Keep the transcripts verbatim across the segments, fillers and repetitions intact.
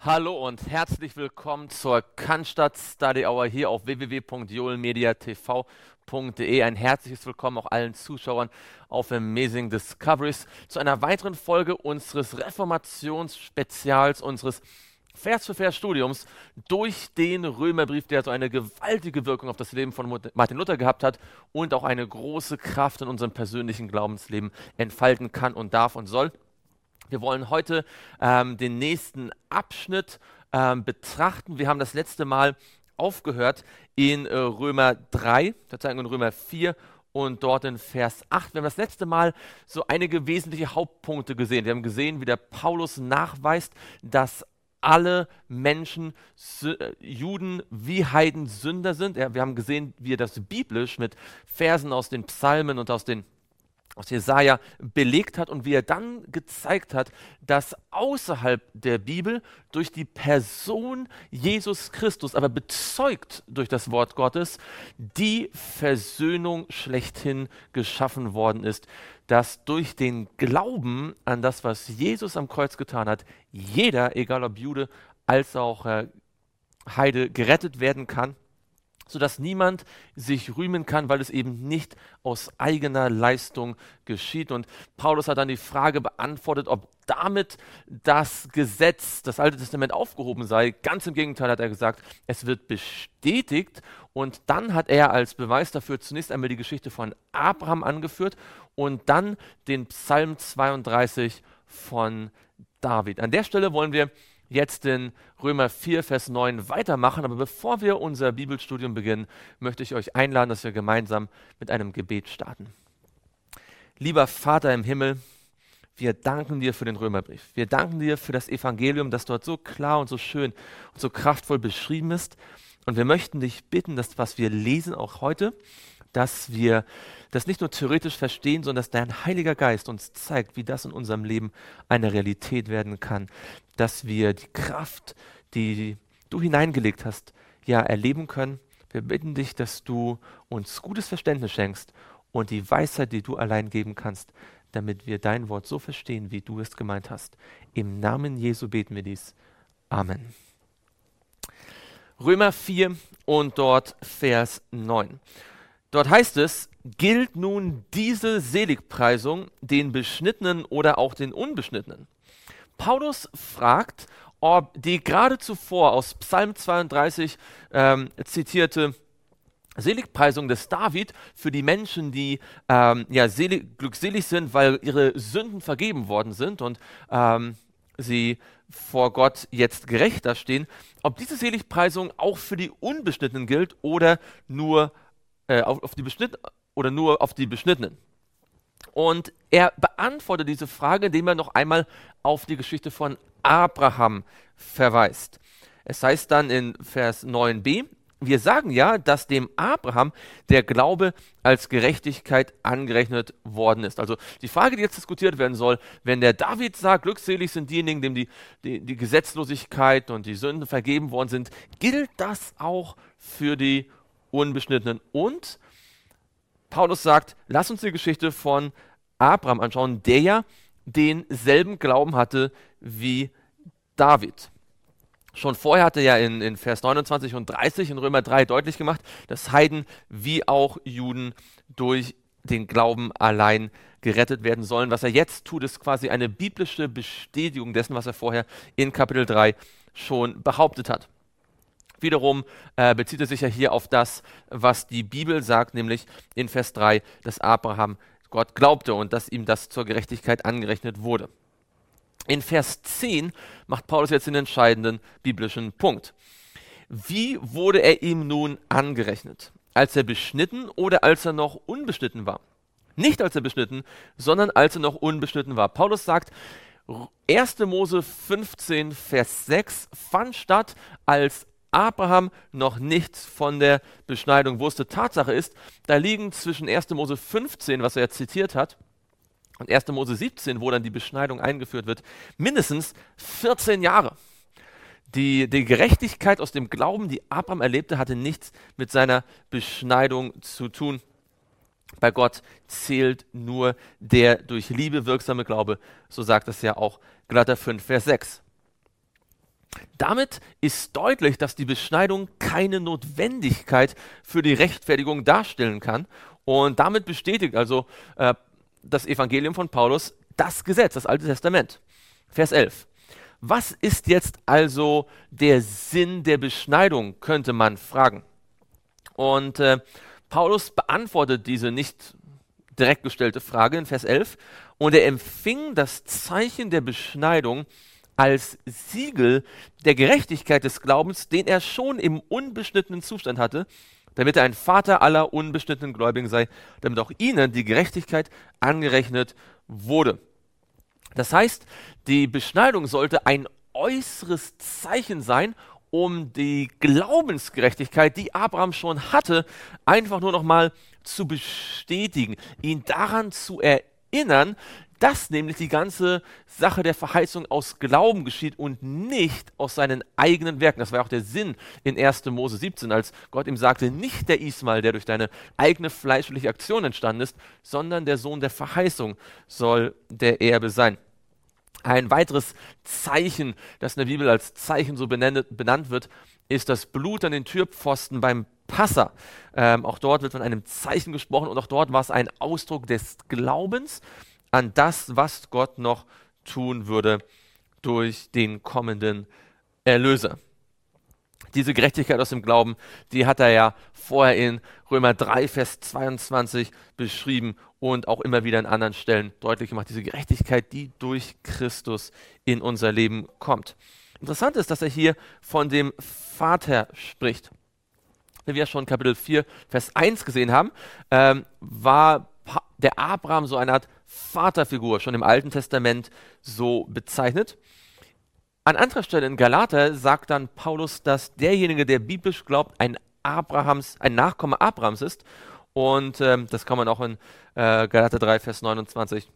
Hallo und herzlich willkommen zur Cannstatt Study Hour hier auf w w w punkt joelmediatv punkt de. Ein herzliches Willkommen auch allen Zuschauern auf Amazing Discoveries zu einer weiteren Folge unseres Reformationsspezials, unseres Vers-für-Vers-Studiums durch den Römerbrief, der so eine gewaltige Wirkung auf das Leben von Martin Luther gehabt hat und auch eine große Kraft in unserem persönlichen Glaubensleben entfalten kann und darf und soll. Wir wollen heute ähm, den nächsten Abschnitt ähm, betrachten. Wir haben das letzte Mal aufgehört in äh, Römer drei, sozusagen in Römer vier und dort in Vers acht. Wir haben das letzte Mal so einige wesentliche Hauptpunkte gesehen. Wir haben gesehen, wie der Paulus nachweist, dass alle Menschen, Sü- äh, Juden wie Heiden, Sünder sind. Ja, wir haben gesehen, wie er das biblisch mit Versen aus den Psalmen und aus den aus Jesaja belegt hat und wie er dann gezeigt hat, dass außerhalb der Bibel durch die Person Jesus Christus, aber bezeugt durch das Wort Gottes, die Versöhnung schlechthin geschaffen worden ist, dass durch den Glauben an das, was Jesus am Kreuz getan hat, jeder, egal ob Jude als auch äh, Heide, gerettet werden kann, sodass niemand sich rühmen kann, weil es eben nicht aus eigener Leistung geschieht. Und Paulus hat dann die Frage beantwortet, ob damit das Gesetz, das Alte Testament aufgehoben sei. Ganz im Gegenteil hat er gesagt, es wird bestätigt. Und dann hat er als Beweis dafür zunächst einmal die Geschichte von Abraham angeführt und dann den Psalm zweiunddreißig von David. An der Stelle wollen wir jetzt in Römer vier, Vers neun weitermachen. Aber bevor wir unser Bibelstudium beginnen, möchte ich euch einladen, dass wir gemeinsam mit einem Gebet starten. Lieber Vater im Himmel, wir danken dir für den Römerbrief. Wir danken dir für das Evangelium, das dort so klar und so schön und so kraftvoll beschrieben ist. Und wir möchten dich bitten, dass was wir lesen, auch heute, dass wir das nicht nur theoretisch verstehen, sondern dass dein Heiliger Geist uns zeigt, wie das in unserem Leben eine Realität werden kann, dass wir die Kraft, die du hineingelegt hast, ja erleben können. Wir bitten dich, dass du uns gutes Verständnis schenkst und die Weisheit, die du allein geben kannst, damit wir dein Wort so verstehen, wie du es gemeint hast. Im Namen Jesu beten wir dies. Amen. Römer vier und dort Vers neun. Dort heißt es, gilt nun diese Seligpreisung den Beschnittenen oder auch den Unbeschnittenen? Paulus fragt, ob die gerade zuvor aus Psalm zweiunddreißig ähm, zitierte Seligpreisung des David für die Menschen, die ähm, ja, selig, glückselig sind, weil ihre Sünden vergeben worden sind und ähm, sie vor Gott jetzt gerecht dastehen, ob diese Seligpreisung auch für die Unbeschnittenen gilt oder nur Äh, auf, auf die Beschnitt oder nur auf die Beschnittenen. Und er beantwortet diese Frage, indem er noch einmal auf die Geschichte von Abraham verweist. Es heißt dann in Vers neun b, wir sagen ja, dass dem Abraham der Glaube als Gerechtigkeit angerechnet worden ist. Also die Frage, die jetzt diskutiert werden soll, wenn der David sagt, glückselig sind diejenigen, dem die, die, die Gesetzlosigkeit und die Sünden vergeben worden sind, gilt das auch für die Unbeschnittenen? Und Paulus sagt, lass uns die Geschichte von Abraham anschauen, der ja denselben Glauben hatte wie David. Schon vorher hatte er ja in, in Vers neunundzwanzig und dreißig in Römer drei deutlich gemacht, dass Heiden wie auch Juden durch den Glauben allein gerettet werden sollen. Was er jetzt tut, ist quasi eine biblische Bestätigung dessen, was er vorher in Kapitel drei schon behauptet hat. Wiederum äh, bezieht er sich ja hier auf das, was die Bibel sagt, nämlich in Vers drei, dass Abraham Gott glaubte und dass ihm das zur Gerechtigkeit angerechnet wurde. In Vers zehn macht Paulus jetzt den entscheidenden biblischen Punkt. Wie wurde er ihm nun angerechnet? Als er beschnitten oder als er noch unbeschnitten war? Nicht als er beschnitten, sondern als er noch unbeschnitten war. Paulus sagt, erster Mose fünfzehn, Vers sechs fand statt, als Abraham noch nichts von der Beschneidung wusste. Tatsache ist, da liegen zwischen erster Mose fünfzehn, was er jetzt zitiert hat, und erster Mose siebzehn, wo dann die Beschneidung eingeführt wird, mindestens vierzehn Jahre. Die, die Gerechtigkeit aus dem Glauben, die Abraham erlebte, hatte nichts mit seiner Beschneidung zu tun. Bei Gott zählt nur der durch Liebe wirksame Glaube, so sagt es ja auch Galater fünf, Vers sechs. Damit ist deutlich, dass die Beschneidung keine Notwendigkeit für die Rechtfertigung darstellen kann. Und damit bestätigt also äh, das Evangelium von Paulus das Gesetz, das Alte Testament. Vers elf. Was ist jetzt also der Sinn der Beschneidung, könnte man fragen. Und äh, Paulus beantwortet diese nicht direkt gestellte Frage in Vers elf. Und er empfing das Zeichen der Beschneidung als Siegel der Gerechtigkeit des Glaubens, den er schon im unbeschnittenen Zustand hatte, damit er ein Vater aller unbeschnittenen Gläubigen sei, damit auch ihnen die Gerechtigkeit angerechnet wurde. Das heißt, die Beschneidung sollte ein äußeres Zeichen sein, um die Glaubensgerechtigkeit, die Abraham schon hatte, einfach nur noch mal zu bestätigen, ihn daran zu erinnern, dass nämlich die ganze Sache der Verheißung aus Glauben geschieht und nicht aus seinen eigenen Werken. Das war auch der Sinn in erster Mose siebzehn, als Gott ihm sagte, nicht der Ismael, der durch deine eigene fleischliche Aktion entstanden ist, sondern der Sohn der Verheißung soll der Erbe sein. Ein weiteres Zeichen, das in der Bibel als Zeichen so benennt, benannt wird, ist das Blut an den Türpfosten beim Passa. Ähm, auch dort wird von einem Zeichen gesprochen und auch dort war es ein Ausdruck des Glaubens an das, was Gott noch tun würde durch den kommenden Erlöser. Diese Gerechtigkeit aus dem Glauben, die hat er ja vorher in Römer drei, Vers zweiundzwanzig beschrieben und auch immer wieder an anderen Stellen deutlich gemacht. Diese Gerechtigkeit, die durch Christus in unser Leben kommt. Interessant ist, dass er hier von dem Vater spricht. Wie wir ja schon Kapitel vier, Vers eins gesehen haben, ähm, war der Abraham so eine Art Vaterfigur, schon im Alten Testament so bezeichnet. An anderer Stelle in Galater sagt dann Paulus, dass derjenige, der biblisch glaubt, ein Abrahams, ein Nachkomme Abrahams ist. Und ähm, das kann man auch in äh, Galater drei, Vers neunundzwanzig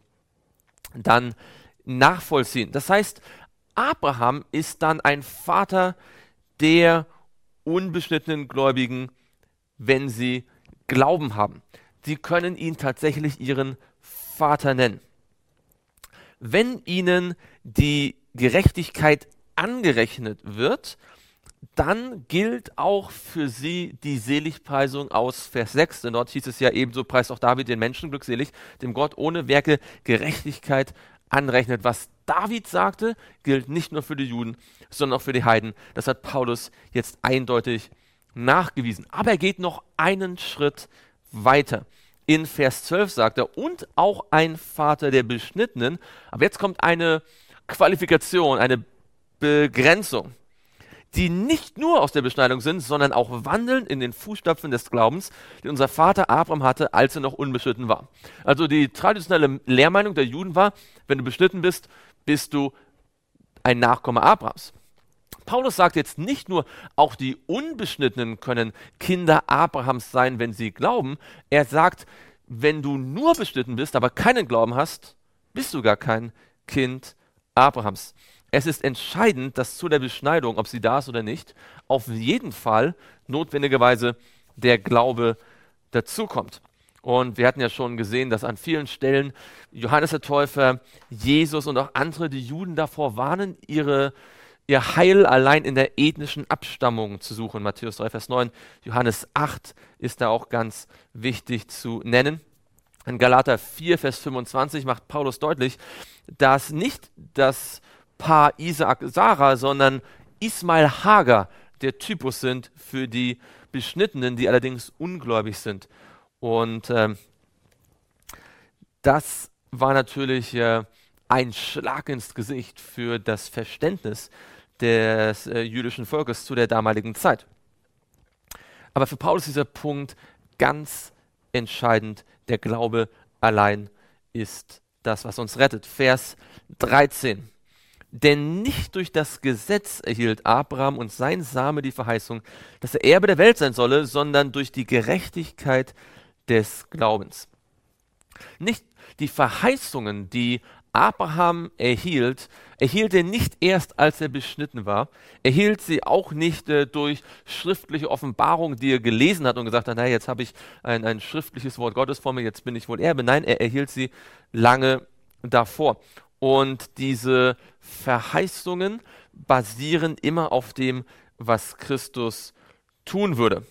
dann nachvollziehen. Das heißt, Abraham ist dann ein Vater der unbeschnittenen Gläubigen, wenn sie Glauben haben. Sie können ihn tatsächlich ihren Vater nennen. Wenn ihnen die Gerechtigkeit angerechnet wird, dann gilt auch für sie die Seligpreisung aus Vers sechs, denn dort hieß es ja ebenso, preist auch David den Menschen glückselig, dem Gott ohne Werke Gerechtigkeit anrechnet. Was David sagte, gilt nicht nur für die Juden, sondern auch für die Heiden. Das hat Paulus jetzt eindeutig nachgewiesen. Aber er geht noch einen Schritt weiter. In Vers zwölf sagt er, und auch ein Vater der Beschnittenen. Aber jetzt kommt eine Qualifikation, eine Begrenzung, die nicht nur aus der Beschneidung sind, sondern auch wandeln in den Fußstapfen des Glaubens, die unser Vater Abraham hatte, als er noch unbeschnitten war. Also die traditionelle Lehrmeinung der Juden war, wenn du beschnitten bist, bist du ein Nachkomme Abrahams. Paulus sagt jetzt nicht nur, auch die Unbeschnittenen können Kinder Abrahams sein, wenn sie glauben. Er sagt, wenn du nur beschnitten bist, aber keinen Glauben hast, bist du gar kein Kind Abrahams. Es ist entscheidend, dass zu der Beschneidung, ob sie da ist oder nicht, auf jeden Fall notwendigerweise der Glaube dazukommt. Und wir hatten ja schon gesehen, dass an vielen Stellen Johannes der Täufer, Jesus und auch andere, die Juden davor warnen, ihre ihr Heil allein in der ethnischen Abstammung zu suchen. Matthäus drei, Vers neun, Johannes acht ist da auch ganz wichtig zu nennen. In Galater vier, Vers fünfundzwanzig macht Paulus deutlich, dass nicht das Paar Isaak, Sarah, sondern Ismael, Hagar der Typus sind für die Beschnittenen, die allerdings ungläubig sind. Und äh, das war natürlich äh, ein Schlag ins Gesicht für das Verständnis des äh, jüdischen Volkes zu der damaligen Zeit. Aber für Paulus ist dieser Punkt ganz entscheidend. Der Glaube allein ist das, was uns rettet. Vers dreizehn. Denn nicht durch das Gesetz erhielt Abraham und sein Same die Verheißung, dass er Erbe der Welt sein solle, sondern durch die Gerechtigkeit des Glaubens. Nicht die Verheißungen, die Abraham erhielt, erhielt er nicht erst, als er beschnitten war, erhielt sie auch nicht äh, durch schriftliche Offenbarung, die er gelesen hat und gesagt hat, naja, jetzt habe ich ein, ein schriftliches Wort Gottes vor mir, jetzt bin ich wohl Erbe. Nein, er erhielt sie lange davor. Und diese Verheißungen basieren immer auf dem, was Christus tun würde.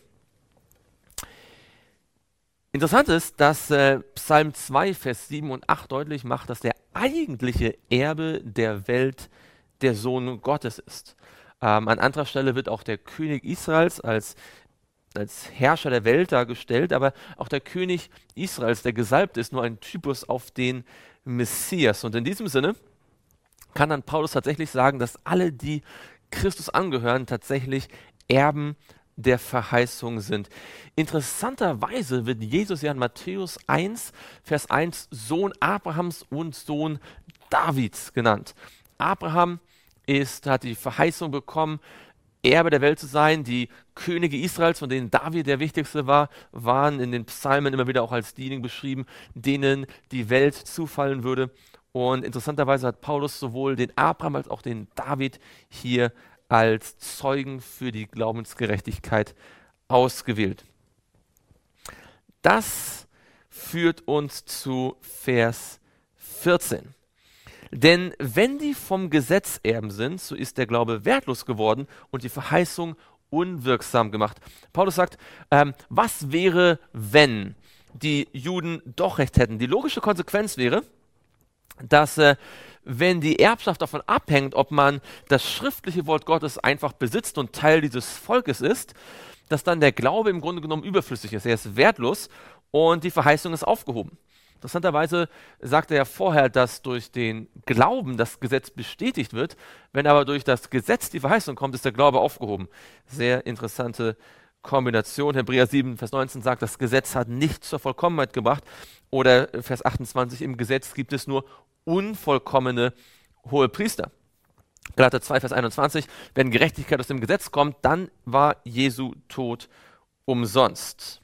Interessant ist, dass äh, Psalm zwei, Vers sieben und acht deutlich macht, dass der eigentliche Erbe der Welt der Sohn Gottes ist. Ähm, an anderer Stelle wird auch der König Israels als, als Herrscher der Welt dargestellt, aber auch der König Israels, der gesalbt ist, nur ein Typus auf den Messias. Und in diesem Sinne kann dann Paulus tatsächlich sagen, dass alle, die Christus angehören, tatsächlich Erben der Verheißung sind. Interessanterweise wird Jesus ja in Matthäus eins, Vers eins Sohn Abrahams und Sohn Davids genannt. Abraham ist, hat die Verheißung bekommen, Erbe der Welt zu sein. Die Könige Israels, von denen David der wichtigste war, waren in den Psalmen immer wieder auch als diejenigen beschrieben, denen die Welt zufallen würde. Und interessanterweise hat Paulus sowohl den Abraham als auch den David hier als Zeugen für die Glaubensgerechtigkeit ausgewählt. Das führt uns zu Vers vierzehn. Denn wenn die vom Gesetz Erben sind, so ist der Glaube wertlos geworden und die Verheißung unwirksam gemacht. Paulus sagt, ähm, was wäre, wenn die Juden doch recht hätten? Die logische Konsequenz wäre, dass äh, wenn die Erbschaft davon abhängt, ob man das schriftliche Wort Gottes einfach besitzt und Teil dieses Volkes ist, dass dann der Glaube im Grunde genommen überflüssig ist. Er ist wertlos und die Verheißung ist aufgehoben. Interessanterweise sagt er ja vorher, dass durch den Glauben das Gesetz bestätigt wird. Wenn aber durch das Gesetz die Verheißung kommt, ist der Glaube aufgehoben. Sehr interessante Kombination. Hebräer sieben, Vers neunzehn sagt, das Gesetz hat nicht zur Vollkommenheit gebracht. Oder Vers achtundzwanzig, im Gesetz gibt es nur unvollkommene Hohepriester. Galater zwei, Vers einundzwanzig, wenn Gerechtigkeit aus dem Gesetz kommt, dann war Jesu Tod umsonst.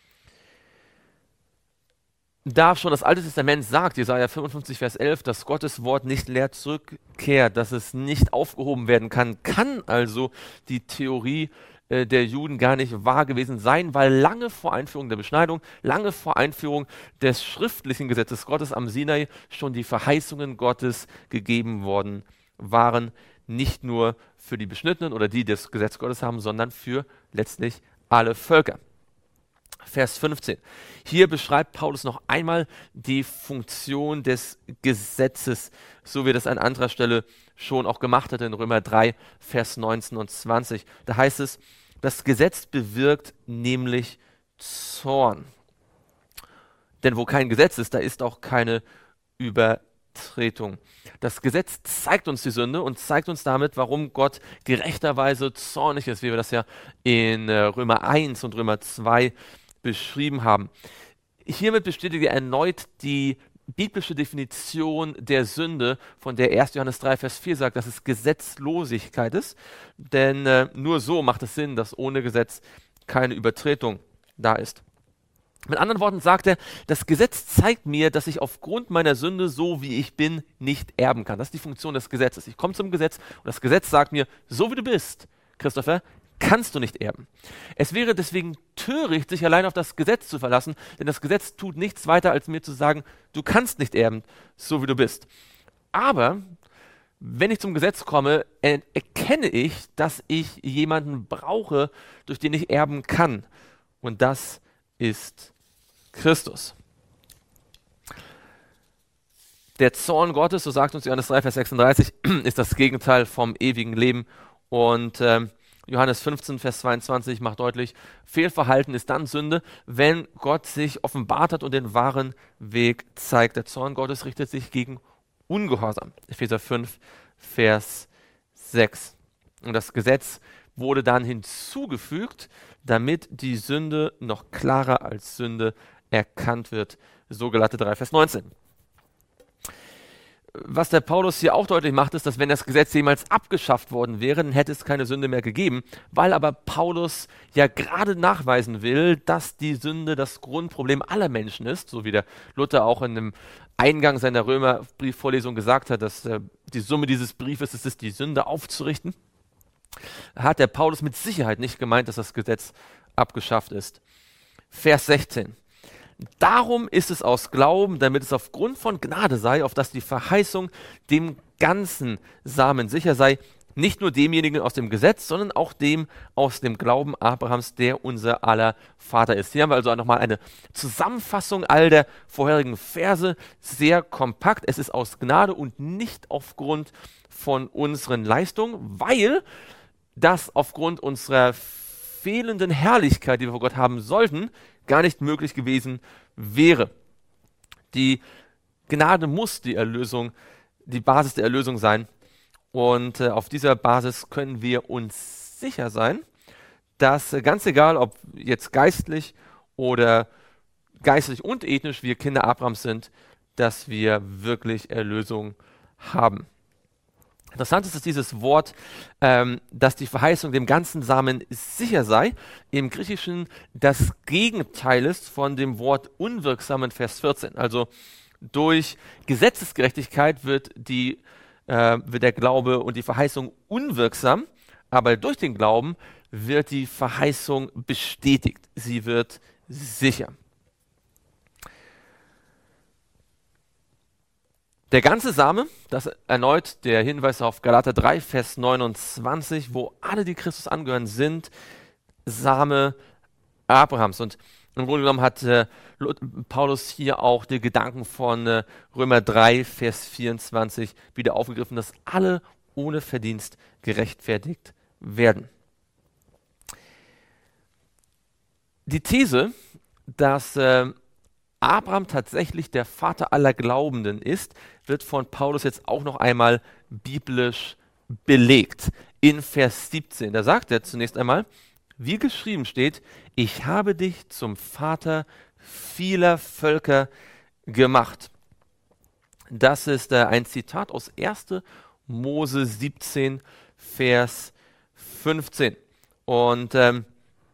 Da schon das Alte Testament sagt, Jesaja fünfundfünfzig, Vers elf, dass Gottes Wort nicht leer zurückkehrt, dass es nicht aufgehoben werden kann, kann also die Theorie äh, der Juden gar nicht wahr gewesen sein, weil lange vor Einführung der Beschneidung, lange vor Einführung des schriftlichen Gesetzes Gottes am Sinai schon die Verheißungen Gottes gegeben worden waren, nicht nur für die Beschnittenen oder die, die das Gesetz Gottes haben, sondern für letztlich alle Völker. Vers fünfzehn. Hier beschreibt Paulus noch einmal die Funktion des Gesetzes, so wie das an anderer Stelle schon auch gemacht hat in Römer drei, Vers neunzehn und zwanzig. Da heißt es, das Gesetz bewirkt nämlich Zorn. Denn wo kein Gesetz ist, da ist auch keine Übertretung. Das Gesetz zeigt uns die Sünde und zeigt uns damit, warum Gott gerechterweise zornig ist, wie wir das ja in Römer eins und Römer zwei beschrieben haben. Hiermit bestätigt er erneut die biblische Definition der Sünde, von der erster Johannes drei, Vers vier sagt, dass es Gesetzlosigkeit ist, denn äh, nur so macht es Sinn, dass ohne Gesetz keine Übertretung da ist. Mit anderen Worten sagt er, das Gesetz zeigt mir, dass ich aufgrund meiner Sünde, so wie ich bin, nicht erben kann. Das ist die Funktion des Gesetzes. Ich komme zum Gesetz und das Gesetz sagt mir, so wie du bist, Christopher, kannst du nicht erben. Es wäre deswegen töricht, sich allein auf das Gesetz zu verlassen, denn das Gesetz tut nichts weiter, als mir zu sagen, du kannst nicht erben, so wie du bist. Aber wenn ich zum Gesetz komme, er erkenne ich, dass ich jemanden brauche, durch den ich erben kann. Und das ist Christus. Der Zorn Gottes, so sagt uns Johannes drei, Vers sechsunddreißig, ist das Gegenteil vom ewigen Leben. Und ähm, Johannes fünfzehn, Vers zweiundzwanzig macht deutlich, Fehlverhalten ist dann Sünde, wenn Gott sich offenbart hat und den wahren Weg zeigt. Der Zorn Gottes richtet sich gegen Ungehorsam. Epheser fünf, Vers sechs. Und das Gesetz wurde dann hinzugefügt, damit die Sünde noch klarer als Sünde erkannt wird. So Galater drei, Vers neunzehn. Was der Paulus hier auch deutlich macht, ist, dass wenn das Gesetz jemals abgeschafft worden wäre, dann hätte es keine Sünde mehr gegeben, weil aber Paulus ja gerade nachweisen will, dass die Sünde das Grundproblem aller Menschen ist, so wie der Luther auch in dem Eingang seiner Römerbriefvorlesung gesagt hat, dass äh, die Summe dieses Briefes ist, ist, die Sünde aufzurichten, hat der Paulus mit Sicherheit nicht gemeint, dass das Gesetz abgeschafft ist. Vers sechzehn. Darum ist es aus Glauben, damit es aufgrund von Gnade sei, auf dass die Verheißung dem ganzen Samen sicher sei, Nicht nur demjenigen aus dem Gesetz, sondern auch dem aus dem Glauben Abrahams, der unser aller Vater ist. Hier haben wir also nochmal eine Zusammenfassung all der vorherigen Verse, sehr kompakt. Es ist aus Gnade und nicht aufgrund von unseren Leistungen, weil das aufgrund unserer fehlenden Herrlichkeit, die wir vor Gott haben sollten, gar nicht möglich gewesen wäre. Die Gnade muss die Erlösung, die Basis der Erlösung sein. Und äh, auf dieser Basis können wir uns sicher sein, dass äh, ganz egal, ob jetzt geistlich oder geistlich und ethnisch wir Kinder Abrahams sind, dass wir wirklich Erlösung haben. Interessant ist, dass dieses Wort, ähm, dass die Verheißung dem ganzen Samen sicher sei, im Griechischen das Gegenteil ist von dem Wort unwirksam in Vers vierzehn. Also durch Gesetzesgerechtigkeit wird die Äh, wird der Glaube und die Verheißung unwirksam, aber durch den Glauben wird die Verheißung bestätigt. Sie wird sicher. Der ganze Same, das erneut der Hinweis auf Galater drei, Vers neunundzwanzig, wo alle, die Christus angehören, sind Same Abrahams. Und im Grunde genommen hat äh, Paulus hier auch die Gedanken von äh, Römer drei, Vers vierundzwanzig wieder aufgegriffen, dass alle ohne Verdienst gerechtfertigt werden. Die These, dass äh, Abraham tatsächlich der Vater aller Glaubenden ist, wird von Paulus jetzt auch noch einmal biblisch belegt. In Vers siebzehn, da sagt er zunächst einmal, wie geschrieben steht, ich habe dich zum Vater vieler Völker gemacht. Das ist äh, ein Zitat aus erster Mose siebzehn, Vers fünfzehn. Und ähm,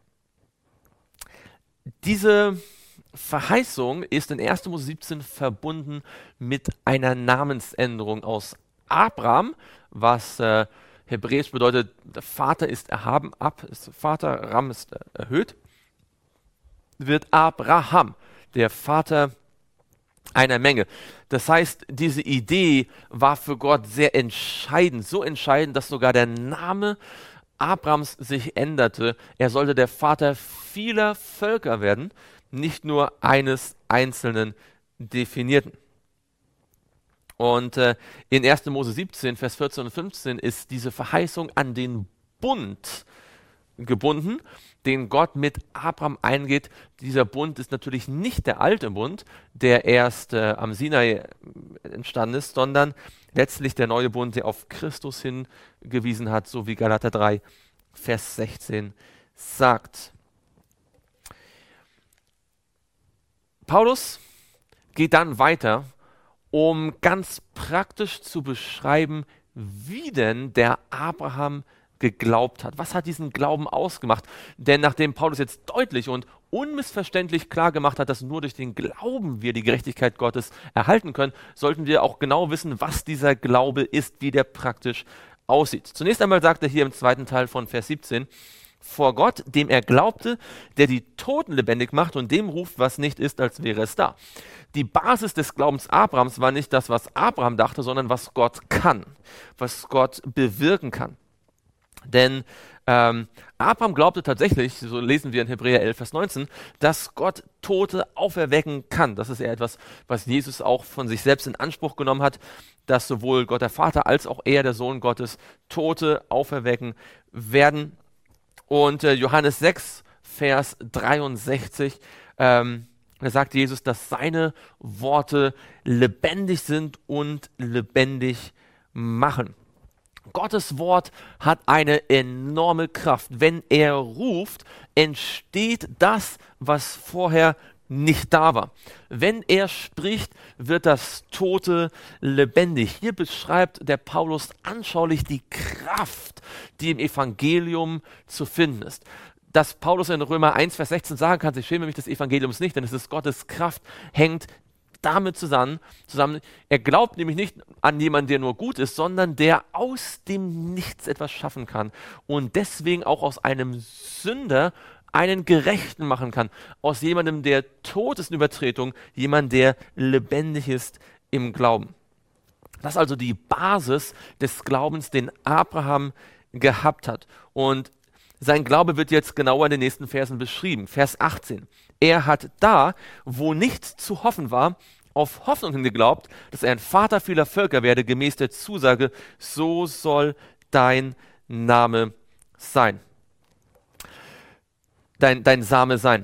diese Verheißung ist in erster Mose siebzehn verbunden mit einer Namensänderung aus Abraham, was äh, hebräisch bedeutet, der Vater ist erhaben, ab ist Vater, Ram ist erhöht, wird Abraham, der Vater einer Menge. Das heißt, diese Idee war für Gott sehr entscheidend, so entscheidend, dass sogar der Name Abrahams sich änderte. Er sollte der Vater vieler Völker werden, nicht nur eines einzelnen definierten. Und äh, in erster Mose siebzehn, Vers vierzehn und fünfzehn ist diese Verheißung an den Bund gebunden, den Gott mit Abraham eingeht. Dieser Bund ist natürlich nicht der alte Bund, der erst äh, am Sinai entstanden ist, sondern letztlich der neue Bund, der auf Christus hingewiesen hat, so wie Galater drei, Vers sechzehn sagt. Paulus geht dann weiter, um ganz praktisch zu beschreiben, wie denn der Abraham geglaubt hat. Was hat diesen Glauben ausgemacht? Denn nachdem Paulus jetzt deutlich und unmissverständlich klar gemacht hat, dass nur durch den Glauben wir die Gerechtigkeit Gottes erhalten können, sollten wir auch genau wissen, was dieser Glaube ist, wie der praktisch aussieht. Zunächst einmal sagt er hier im zweiten Teil von Vers siebzehn, vor Gott, dem er glaubte, der die Toten lebendig macht und dem ruft, was nicht ist, als wäre es da. Die Basis des Glaubens Abrahams war nicht das, was Abraham dachte, sondern was Gott kann, was Gott bewirken kann. Denn ähm, Abraham glaubte tatsächlich, so lesen wir in Hebräer elf, Vers neunzehn, dass Gott Tote auferwecken kann. Das ist ja etwas, was Jesus auch von sich selbst in Anspruch genommen hat, dass sowohl Gott der Vater als auch er, der Sohn Gottes, Tote auferwecken werden. Und äh, Johannes sechs, Vers dreiundsechzig, ähm, da sagt Jesus, dass seine Worte lebendig sind und lebendig machen. Gottes Wort hat eine enorme Kraft. Wenn er ruft, entsteht das, was vorher nicht da war. Wenn er spricht, wird das Tote lebendig. Hier beschreibt der Paulus anschaulich die Kraft, die im Evangelium zu finden ist. Dass Paulus in Römer eins, Vers sechzehn sagen kann, ich schäme mich des Evangeliums nicht, denn es ist Gottes Kraft, hängt damit zusammen, zusammen. Er glaubt nämlich nicht an jemanden, der nur gut ist, sondern der aus dem Nichts etwas schaffen kann und deswegen auch aus einem Sünder einen Gerechten machen kann. Aus jemandem, der tot ist in Übertretung, jemand, der lebendig ist im Glauben. Das ist also die Basis des Glaubens, den Abraham gehabt hat. Und sein Glaube wird jetzt genauer in den nächsten Versen beschrieben. Vers achtzehn. Er hat da, wo nichts zu hoffen war, auf Hoffnung hin geglaubt, dass er ein Vater vieler Völker werde, gemäß der Zusage, so soll dein Name sein. Dein, dein Same sein.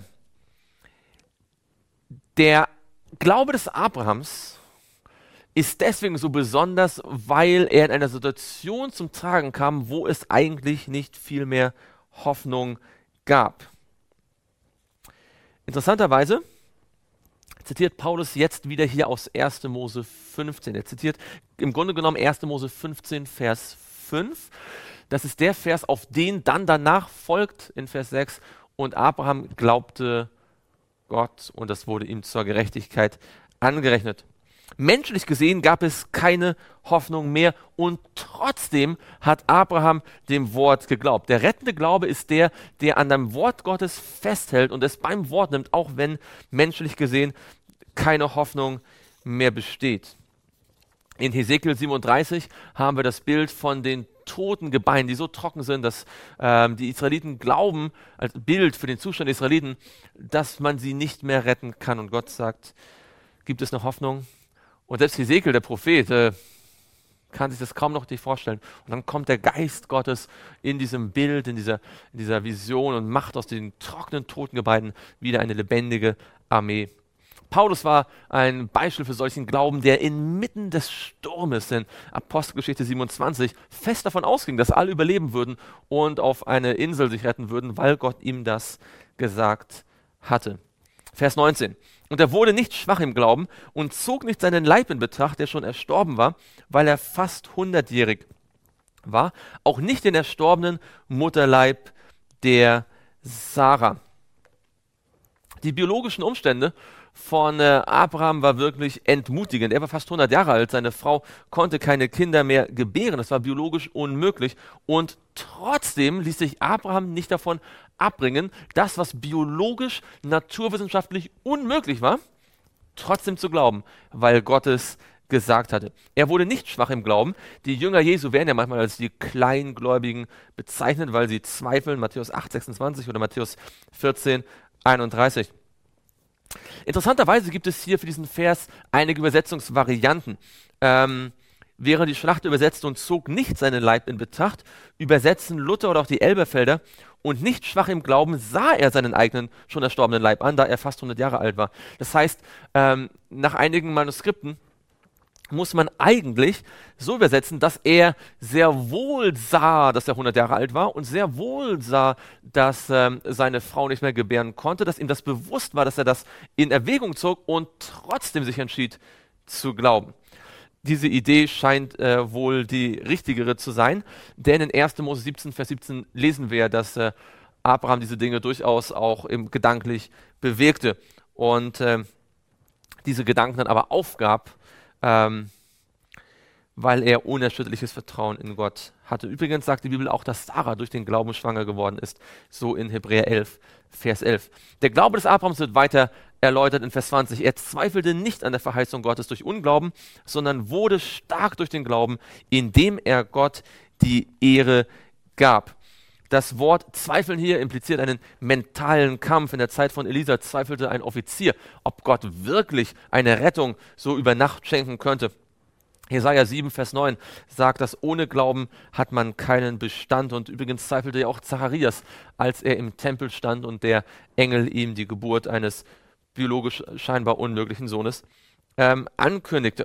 Der Glaube des Abrahams ist deswegen so besonders, weil er in einer Situation zum Tragen kam, wo es eigentlich nicht viel mehr Hoffnung gab. Interessanterweise zitiert Paulus jetzt wieder hier aus erster Mose fünfzehn. Er zitiert im Grunde genommen erster Mose fünfzehn, Vers fünf. Das ist der Vers, auf den dann danach folgt in Vers sechs. Und Abraham glaubte Gott und das wurde ihm zur Gerechtigkeit angerechnet. Menschlich gesehen gab es keine Hoffnung mehr und trotzdem hat Abraham dem Wort geglaubt. Der rettende Glaube ist der, der an dem Wort Gottes festhält und es beim Wort nimmt, auch wenn menschlich gesehen keine Hoffnung mehr besteht. In Hesekiel siebenunddreißig haben wir das Bild von den toten Gebeinen, die so trocken sind, dass ähm, die Israeliten glauben, als Bild für den Zustand der Israeliten, dass man sie nicht mehr retten kann. Und Gott sagt, gibt es noch Hoffnung? Und selbst Hesekiel, der Prophet, äh, kann sich das kaum noch nicht vorstellen. Und dann kommt der Geist Gottes in diesem Bild, in dieser, in dieser Vision und macht aus den trockenen, toten Gebeinen wieder eine lebendige Armee. Paulus war ein Beispiel für solchen Glauben, der inmitten des Sturmes in Apostelgeschichte siebenundzwanzig fest davon ausging, dass alle überleben würden und auf eine Insel sich retten würden, weil Gott ihm das gesagt hatte. Vers neunzehn. Und er wurde nicht schwach im Glauben und zog nicht seinen Leib in Betracht, der schon erstorben war, weil er fast hundertjährig war, auch nicht den erstorbenen Mutterleib der Sarah. Die biologischen Umstände von äh, Abraham war wirklich entmutigend. Er war fast hundert Jahre alt, seine Frau konnte keine Kinder mehr gebären, das war biologisch unmöglich und trotzdem ließ sich Abraham nicht davon abbringen, das, was biologisch, naturwissenschaftlich unmöglich war, trotzdem zu glauben, weil Gott es gesagt hatte. Er wurde nicht schwach im Glauben. Die Jünger Jesu werden ja manchmal als die Kleingläubigen bezeichnet, weil sie zweifeln, Matthäus acht, sechsundzwanzig oder Matthäus vierzehn, einunddreißig. Interessanterweise gibt es hier für diesen Vers einige Übersetzungsvarianten. Ähm, während die Schlacht übersetzt und zog nicht seinen Leib in Betracht, übersetzen Luther oder auch die Elberfelder und nicht schwach im Glauben sah er seinen eigenen schon erstorbenen Leib an, da er fast hundert Jahre alt war. Das heißt, ähm, nach einigen Manuskripten muss man eigentlich so übersetzen, dass er sehr wohl sah, dass er hundert Jahre alt war und sehr wohl sah, dass ähm, seine Frau nicht mehr gebären konnte, dass ihm das bewusst war, dass er das in Erwägung zog und trotzdem sich entschied zu glauben. Diese Idee scheint äh, wohl die richtigere zu sein, denn in erster Mose siebzehn, Vers siebzehn lesen wir, dass äh, Abraham diese Dinge durchaus auch im gedanklich bewegte und äh, diese Gedanken dann aber aufgab, Ähm, weil er unerschütterliches Vertrauen in Gott hatte. Übrigens sagt die Bibel auch, dass Sarah durch den Glauben schwanger geworden ist, so in Hebräer elf, Vers elf. Der Glaube des Abrahams wird weiter erläutert in Vers zwanzig. Er zweifelte nicht an der Verheißung Gottes durch Unglauben, sondern wurde stark durch den Glauben, indem er Gott die Ehre gab. Das Wort Zweifeln hier impliziert einen mentalen Kampf. In der Zeit von Elisa zweifelte ein Offizier, ob Gott wirklich eine Rettung so über Nacht schenken könnte. Jesaja sieben, Vers neun sagt, dass ohne Glauben hat man keinen Bestand. Und übrigens zweifelte ja auch Zacharias, als er im Tempel stand und der Engel ihm die Geburt eines biologisch scheinbar unmöglichen Sohnes ähm, ankündigte.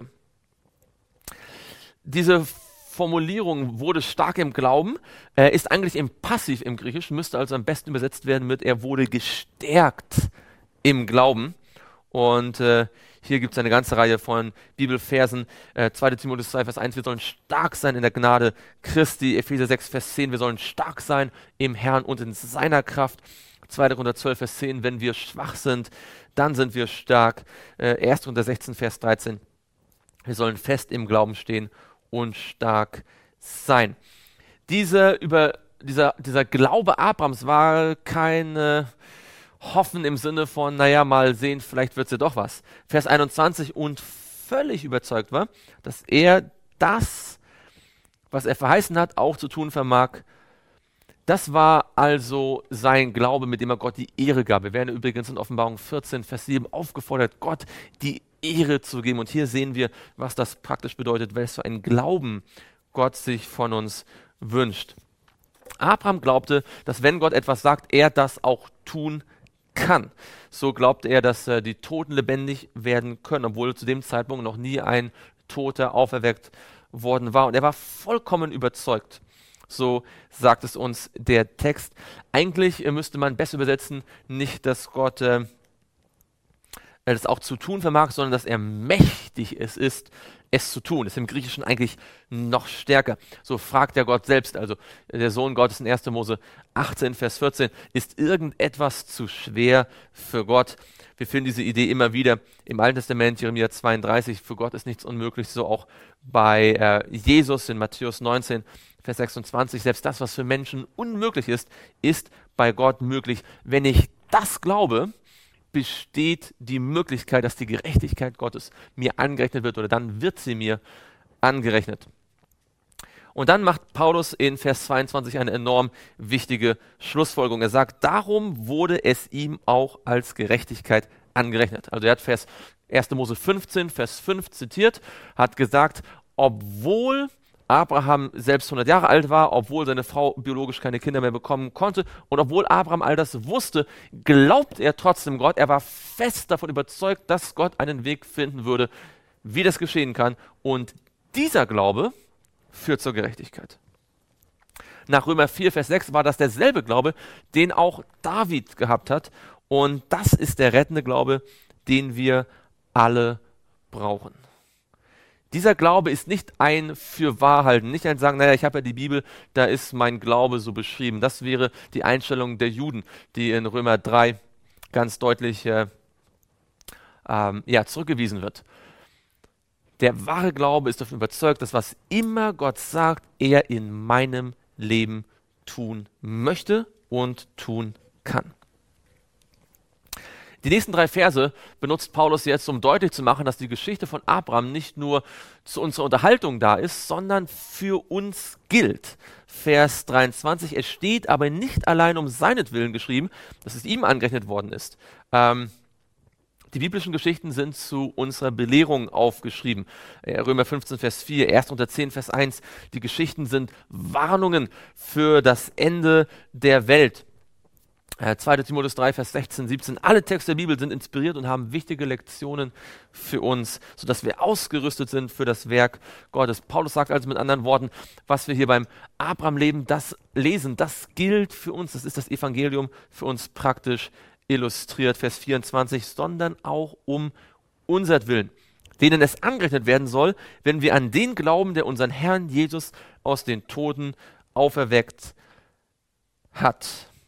Diese Formulierung wurde stark im Glauben, äh, ist eigentlich im Passiv im Griechischen, müsste also am besten übersetzt werden mit er wurde gestärkt im Glauben. Und äh, hier gibt es eine ganze Reihe von Bibelversen. Äh, zweiter Timotheus zwei, Vers eins, wir sollen stark sein in der Gnade Christi. Epheser sechs, Vers zehn, wir sollen stark sein im Herrn und in seiner Kraft. zweiter Korinther zwölf, Vers zehn, wenn wir schwach sind, dann sind wir stark. Äh, erster Korinther sechzehn, Vers dreizehn, wir sollen fest im Glauben stehen und stark sein. Diese, über, dieser, dieser Glaube Abrahams war kein äh, Hoffen im Sinne von, naja, mal sehen, vielleicht wird es ja doch was. Vers einundzwanzig, und völlig überzeugt war, dass er das, was er verheißen hat, auch zu tun vermag. Das war also sein Glaube, mit dem er Gott die Ehre gab. Wir werden übrigens in Offenbarung vierzehn, Vers sieben aufgefordert, Gott die Ehre zu geben. Und hier sehen wir, was das praktisch bedeutet, welches für einen Glauben Gott sich von uns wünscht. Abraham glaubte, dass wenn Gott etwas sagt, er das auch tun kann. So glaubte er, dass äh, die Toten lebendig werden können, obwohl zu dem Zeitpunkt noch nie ein Toter auferweckt worden war. Und er war vollkommen überzeugt. So sagt es uns der Text. Eigentlich äh, müsste man besser übersetzen, nicht, dass Gott äh, das auch zu tun vermag, sondern dass er mächtig es ist, es zu tun. Das ist im Griechischen eigentlich noch stärker. So fragt der Gott selbst, also der Sohn Gottes in erster Mose achtzehn, Vers vierzehn, ist irgendetwas zu schwer für Gott? Wir finden diese Idee immer wieder im Alten Testament, Jeremia zweiunddreißig, für Gott ist nichts unmöglich, so auch bei äh, Jesus in Matthäus neunzehn, Vers sechsundzwanzig, selbst das, was für Menschen unmöglich ist, ist bei Gott möglich. Wenn ich das glaube, besteht die Möglichkeit, dass die Gerechtigkeit Gottes mir angerechnet wird, oder dann wird sie mir angerechnet. Und dann macht Paulus in Vers zweiundzwanzig eine enorm wichtige Schlussfolgerung. Er sagt, darum wurde es ihm auch als Gerechtigkeit angerechnet. Also er hat Vers erster Mose fünfzehn, Vers fünf zitiert, hat gesagt, obwohl Abraham selbst hundert Jahre alt war, obwohl seine Frau biologisch keine Kinder mehr bekommen konnte und obwohl Abraham all das wusste, glaubt er trotzdem Gott. Er war fest davon überzeugt, dass Gott einen Weg finden würde, wie das geschehen kann. Und dieser Glaube führt zur Gerechtigkeit. Nach Römer vier, Vers sechs war das derselbe Glaube, den auch David gehabt hat. Und das ist der rettende Glaube, den wir alle brauchen. Dieser Glaube ist nicht ein Fürwahrhalten, nicht ein Sagen, naja, ich habe ja die Bibel, da ist mein Glaube so beschrieben. Das wäre die Einstellung der Juden, die in Römer drei ganz deutlich äh, ähm, ja, zurückgewiesen wird. Der wahre Glaube ist davon überzeugt, dass was immer Gott sagt, er in meinem Leben tun möchte und tun kann. Die nächsten drei Verse benutzt Paulus jetzt, um deutlich zu machen, dass die Geschichte von Abraham nicht nur zu unserer Unterhaltung da ist, sondern für uns gilt. Vers dreiundzwanzig, es steht aber nicht allein um seinetwillen geschrieben, dass es ihm angerechnet worden ist. Ähm, die biblischen Geschichten sind zu unserer Belehrung aufgeschrieben. Römer fünfzehn, Vers vier, erst unter zehn, Vers eins. Die Geschichten sind Warnungen für das Ende der Welt. zweiter Timotheus drei, Vers sechzehn, siebzehn, alle Texte der Bibel sind inspiriert und haben wichtige Lektionen für uns, sodass wir ausgerüstet sind für das Werk Gottes. Paulus sagt also mit anderen Worten, was wir hier beim Abraham leben, das lesen, das gilt für uns, das ist das Evangelium für uns praktisch illustriert, Vers vierundzwanzig, sondern auch um unsertwillen, denen es angerechnet werden soll, wenn wir an den glauben, der unseren Herrn Jesus aus den Toten auferweckt hat.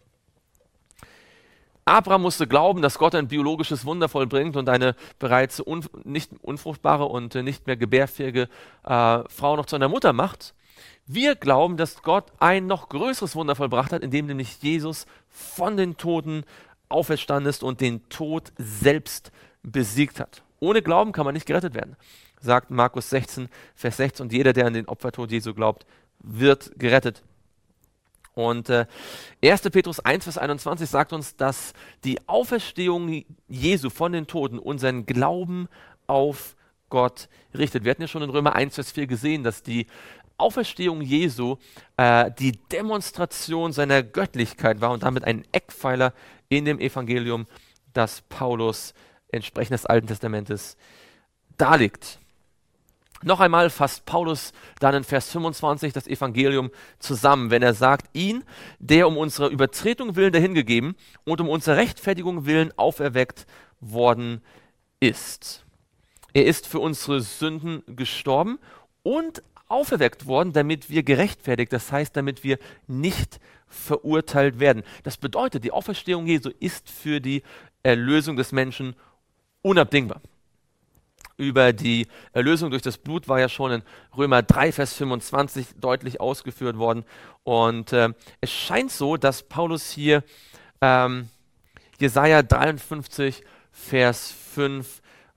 Abraham musste glauben, dass Gott ein biologisches Wunder vollbringt und eine bereits un, nicht unfruchtbare und nicht mehr gebärfähige äh, Frau noch zu einer Mutter macht. Wir glauben, dass Gott ein noch größeres Wunder vollbracht hat, indem nämlich Jesus von den Toten auferstanden ist und den Tod selbst besiegt hat. Ohne Glauben kann man nicht gerettet werden, sagt Markus sechzehn, Vers sechzehn. Und jeder, der an den Opfertod Jesu glaubt, wird gerettet. Und äh, erster Petrus eins, Vers einundzwanzig sagt uns, dass die Auferstehung Jesu von den Toten unseren Glauben auf Gott richtet. Wir hatten ja schon in Römer eins, Vers vier gesehen, dass die Auferstehung Jesu äh, die Demonstration seiner Göttlichkeit war und damit ein Eckpfeiler in dem Evangelium, das Paulus entsprechend des Alten Testamentes darlegt. Noch einmal fasst Paulus dann in Vers fünfundzwanzig das Evangelium zusammen, wenn er sagt, ihn, der um unserer Übertretung willen dahingegeben und um unserer Rechtfertigung willen auferweckt worden ist. Er ist für unsere Sünden gestorben und auferweckt worden, damit wir gerechtfertigt, das heißt, damit wir nicht verurteilt werden. Das bedeutet, die Auferstehung Jesu ist für die Erlösung des Menschen unabdingbar. Über die Erlösung durch das Blut war ja schon in Römer drei, Vers fünfundzwanzig deutlich ausgeführt worden. Und äh, es scheint so, dass Paulus hier ähm, Jesaja dreiundfünfzig, Vers fünf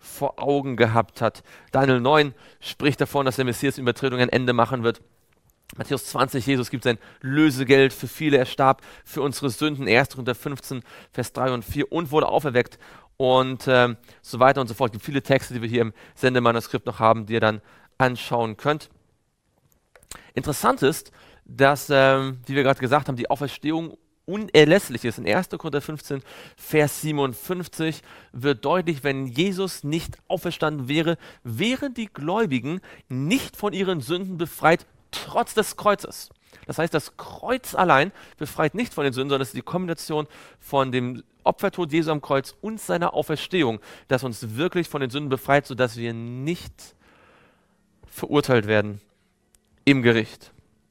vor Augen gehabt hat. Daniel neun spricht davon, dass der Messias Übertretung ein Ende machen wird. Matthäus zwanzig, Jesus gibt sein Lösegeld für viele, er starb für unsere Sünden, erster Korinther fünfzehn, Vers drei und vier und wurde auferweckt und äh, so weiter und so fort. Es gibt viele Texte, die wir hier im Sendemanuskript noch haben, die ihr dann anschauen könnt. Interessant ist, dass, ähm, wie wir gerade gesagt haben, die Auferstehung unerlässlich ist. In erster Korinther fünfzehn, Vers siebenundfünfzig wird deutlich, wenn Jesus nicht auferstanden wäre, wären die Gläubigen nicht von ihren Sünden befreit, trotz des Kreuzes. Das heißt, das Kreuz allein befreit nicht von den Sünden, sondern es ist die Kombination von dem Opfertod Jesu am Kreuz und seiner Auferstehung, das uns wirklich von den Sünden befreit, sodass wir nicht verurteilt werden im Gericht.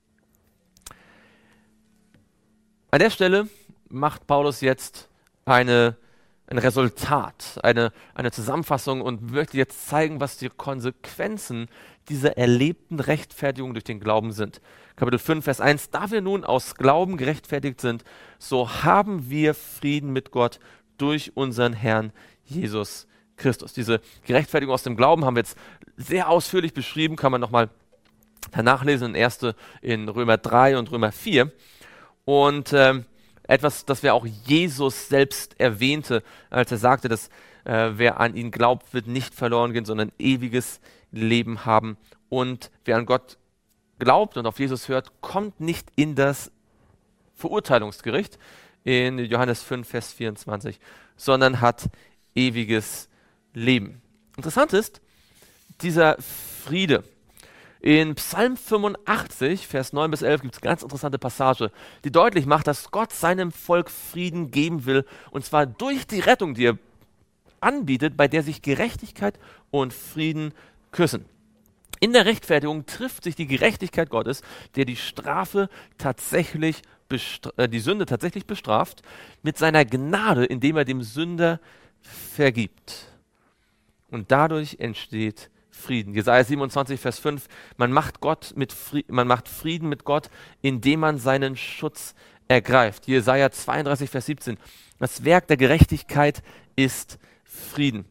An der Stelle macht Paulus jetzt eine, ein Resultat, eine, eine Zusammenfassung und möchte jetzt zeigen, was die Konsequenzen dieser erlebten Rechtfertigung durch den Glauben sind. Kapitel fünf, Vers eins, da wir nun aus Glauben gerechtfertigt sind, so haben wir Frieden mit Gott durch unseren Herrn Jesus Christus. Diese Gerechtfertigung aus dem Glauben haben wir jetzt sehr ausführlich beschrieben, kann man nochmal nachlesen in erste in Römer drei und Römer vier. Und ähm, etwas, das wir auch Jesus selbst erwähnte, als er sagte, dass äh, wer an ihn glaubt, wird nicht verloren gehen, sondern ewiges Leben haben. Und wer an Gott glaubt und auf Jesus hört, kommt nicht in das Verurteilungsgericht in Johannes fünf, Vers vierundzwanzig, sondern hat ewiges Leben. Interessant ist, dieser Friede. In Psalm fünfundachtzig, Vers neun bis elf, gibt es eine ganz interessante Passage, die deutlich macht, dass Gott seinem Volk Frieden geben will, und zwar durch die Rettung, die er anbietet, bei der sich Gerechtigkeit und Frieden küssen. In der Rechtfertigung trifft sich die Gerechtigkeit Gottes, der die Strafe tatsächlich, äh, die Sünde tatsächlich bestraft, mit seiner Gnade, indem er dem Sünder vergibt. Und dadurch entsteht Frieden. Jesaja siebenundzwanzig, Vers fünf, man macht, Gott mit Frieden, man macht Frieden mit Gott, indem man seinen Schutz ergreift. Jesaja zweiunddreißig, Vers siebzehn, das Werk der Gerechtigkeit ist Frieden.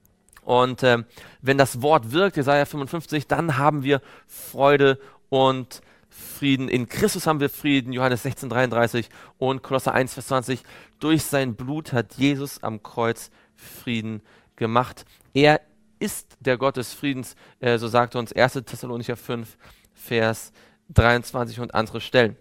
Und äh, wenn das Wort wirkt, Jesaja fünfundfünfzig, dann haben wir Freude und Frieden. In Christus haben wir Frieden, Johannes sechzehn, dreiunddreißig und Kolosser eins, Vers zwanzig. Durch sein Blut hat Jesus am Kreuz Frieden gemacht. Er ist der Gott des Friedens, äh, so sagt uns erster Thessalonicher fünf, Vers dreiundzwanzig und andere Stellen.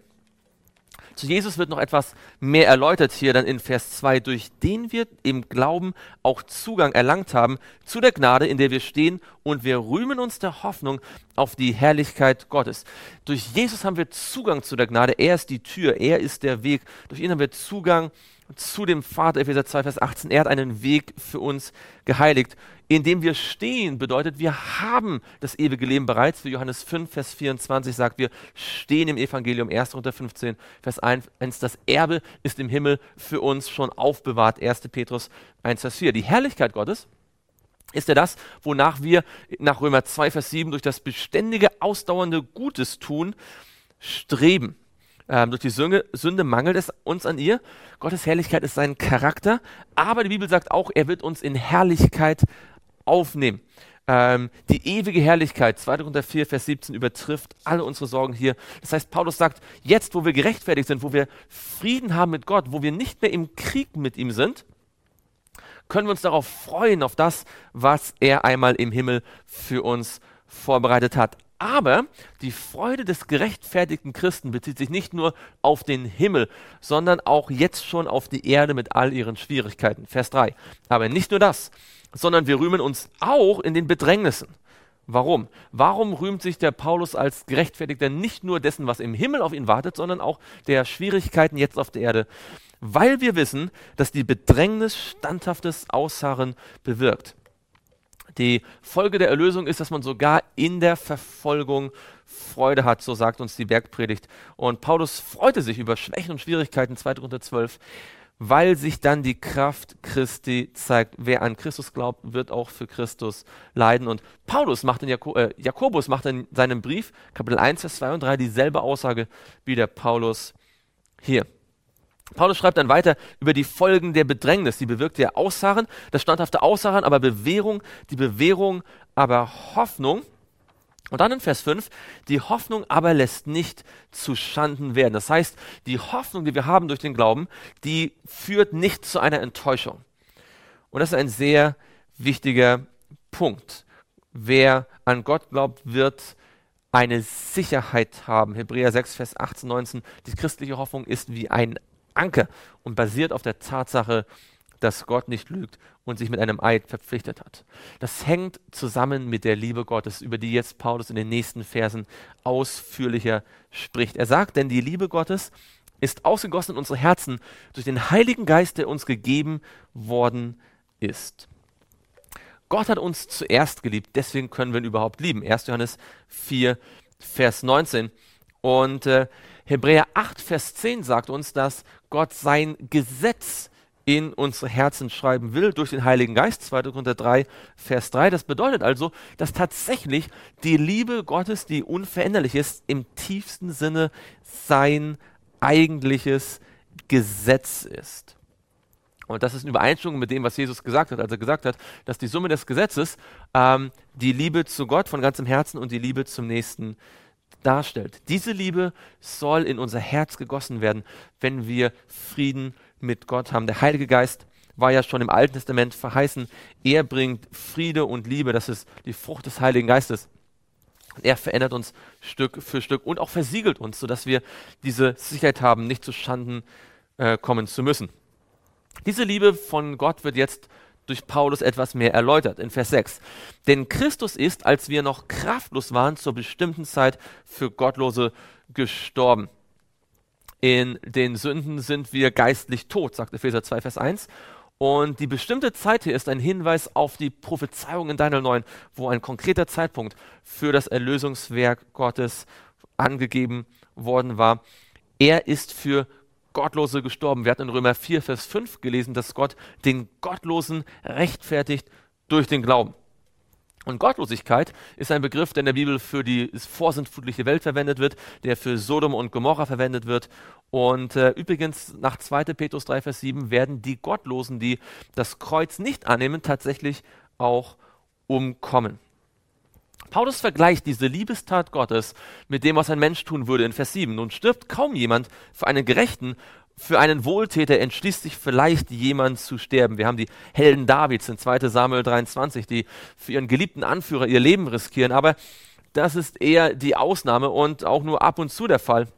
Zu Jesus wird noch etwas mehr erläutert hier dann in Vers zwei, durch den wir im Glauben auch Zugang erlangt haben zu der Gnade, in der wir stehen, und wir rühmen uns der Hoffnung auf die Herrlichkeit Gottes. Durch Jesus haben wir Zugang zu der Gnade, er ist die Tür, er ist der Weg, durch ihn haben wir Zugang zu dem Vater, Epheser zwei, Vers achtzehn, er hat einen Weg für uns geheiligt. In dem wir stehen, bedeutet, wir haben das ewige Leben bereits. Für Johannes fünf, Vers vierundzwanzig sagt, wir stehen im Evangelium, erster Korinther fünfzehn, Vers eins, das Erbe ist im Himmel für uns schon aufbewahrt, erster Petrus eins, Vers vier. Die Herrlichkeit Gottes ist ja das, wonach wir nach Römer zwei, Vers sieben durch das beständige, ausdauernde Gutes tun, streben. Ähm, durch die Sünde, Sünde mangelt es uns an ihr. Gottes Herrlichkeit ist sein Charakter, aber die Bibel sagt auch, er wird uns in Herrlichkeit aufnehmen. Ähm, die ewige Herrlichkeit, zweiter Korinther vier, Vers siebzehn, übertrifft alle unsere Sorgen hier. Das heißt, Paulus sagt, jetzt, wo wir gerechtfertigt sind, wo wir Frieden haben mit Gott, wo wir nicht mehr im Krieg mit ihm sind, können wir uns darauf freuen, auf das, was er einmal im Himmel für uns vorbereitet hat. Aber die Freude des gerechtfertigten Christen bezieht sich nicht nur auf den Himmel, sondern auch jetzt schon auf die Erde mit all ihren Schwierigkeiten. Vers drei. Aber nicht nur das, sondern wir rühmen uns auch in den Bedrängnissen. Warum? Warum rühmt sich der Paulus als Gerechtfertigter nicht nur dessen, was im Himmel auf ihn wartet, sondern auch der Schwierigkeiten jetzt auf der Erde? Weil wir wissen, dass die Bedrängnis standhaftes Ausharren bewirkt. Die Folge der Erlösung ist, dass man sogar in der Verfolgung Freude hat, so sagt uns die Bergpredigt. Und Paulus freute sich über Schwächen und Schwierigkeiten, zweiter Korinther zwölf, weil sich dann die Kraft Christi zeigt. Wer an Christus glaubt, wird auch für Christus leiden. Und Paulus macht in Jako- äh, Jakobus macht in seinem Brief, Kapitel eins, Vers zwei und drei, dieselbe Aussage wie der Paulus hier. Paulus schreibt dann weiter über die Folgen der Bedrängnis, die bewirkte Ausharren, das standhafte Ausharren, aber Bewährung, die Bewährung, aber Hoffnung. Und dann in Vers fünf, die Hoffnung aber lässt nicht zu Schanden werden. Das heißt, die Hoffnung, die wir haben durch den Glauben, die führt nicht zu einer Enttäuschung. Und das ist ein sehr wichtiger Punkt. Wer an Gott glaubt, wird eine Sicherheit haben. Hebräer sechs, Vers achtzehn, neunzehn. Die christliche Hoffnung ist wie ein Anker und basiert auf der Tatsache, dass Gott nicht lügt und sich mit einem Eid verpflichtet hat. Das hängt zusammen mit der Liebe Gottes, über die jetzt Paulus in den nächsten Versen ausführlicher spricht. Er sagt, denn die Liebe Gottes ist ausgegossen in unsere Herzen durch den Heiligen Geist, der uns gegeben worden ist. Gott hat uns zuerst geliebt, deswegen können wir ihn überhaupt lieben. erster Johannes vier, Vers neunzehn. Und äh, Hebräer acht, Vers zehn sagt uns, dass Gott sein Gesetz in unsere Herzen schreiben will durch den Heiligen Geist. zweiter Korinther drei, Vers drei. Das bedeutet also, dass tatsächlich die Liebe Gottes, die unveränderlich ist, im tiefsten Sinne sein eigentliches Gesetz ist. Und das ist in Übereinstimmung mit dem, was Jesus gesagt hat, als er gesagt hat, dass die Summe des Gesetzes ähm, die Liebe zu Gott von ganzem Herzen und die Liebe zum Nächsten darstellt. Diese Liebe soll in unser Herz gegossen werden, wenn wir Frieden mit Gott haben. Der Heilige Geist war ja schon im Alten Testament verheißen. Er bringt Friede und Liebe. Das ist die Frucht des Heiligen Geistes. Und er verändert uns Stück für Stück und auch versiegelt uns, sodass wir diese Sicherheit haben, nicht zu Schanden äh, kommen zu müssen. Diese Liebe von Gott wird jetzt durch Paulus etwas mehr erläutert in Vers sechs. Denn Christus ist, als wir noch kraftlos waren, zur bestimmten Zeit für Gottlose gestorben. In den Sünden sind wir geistlich tot, sagt Epheser zwei, Vers eins. Und die bestimmte Zeit hier ist ein Hinweis auf die Prophezeiung in Daniel neun, wo ein konkreter Zeitpunkt für das Erlösungswerk Gottes angegeben worden war. Er ist für Gottlose gestorben. Wir hatten in Römer vier, Vers fünf gelesen, dass Gott den Gottlosen rechtfertigt durch den Glauben. Und Gottlosigkeit ist ein Begriff, der in der Bibel für die vorsintflutliche Welt verwendet wird, der für Sodom und Gomorra verwendet wird. Und äh, übrigens nach zweiter Petrus drei, Vers sieben werden die Gottlosen, die das Kreuz nicht annehmen, tatsächlich auch umkommen. Paulus vergleicht diese Liebestat Gottes mit dem, was ein Mensch tun würde in Vers sieben. Nun stirbt kaum jemand für einen Gerechten, für einen Wohltäter entschließt sich vielleicht jemand zu sterben. Wir haben die Helden Davids in zweiter Samuel dreiundzwanzig, die für ihren geliebten Anführer ihr Leben riskieren, aber das ist eher die Ausnahme und auch nur ab und zu der Fall.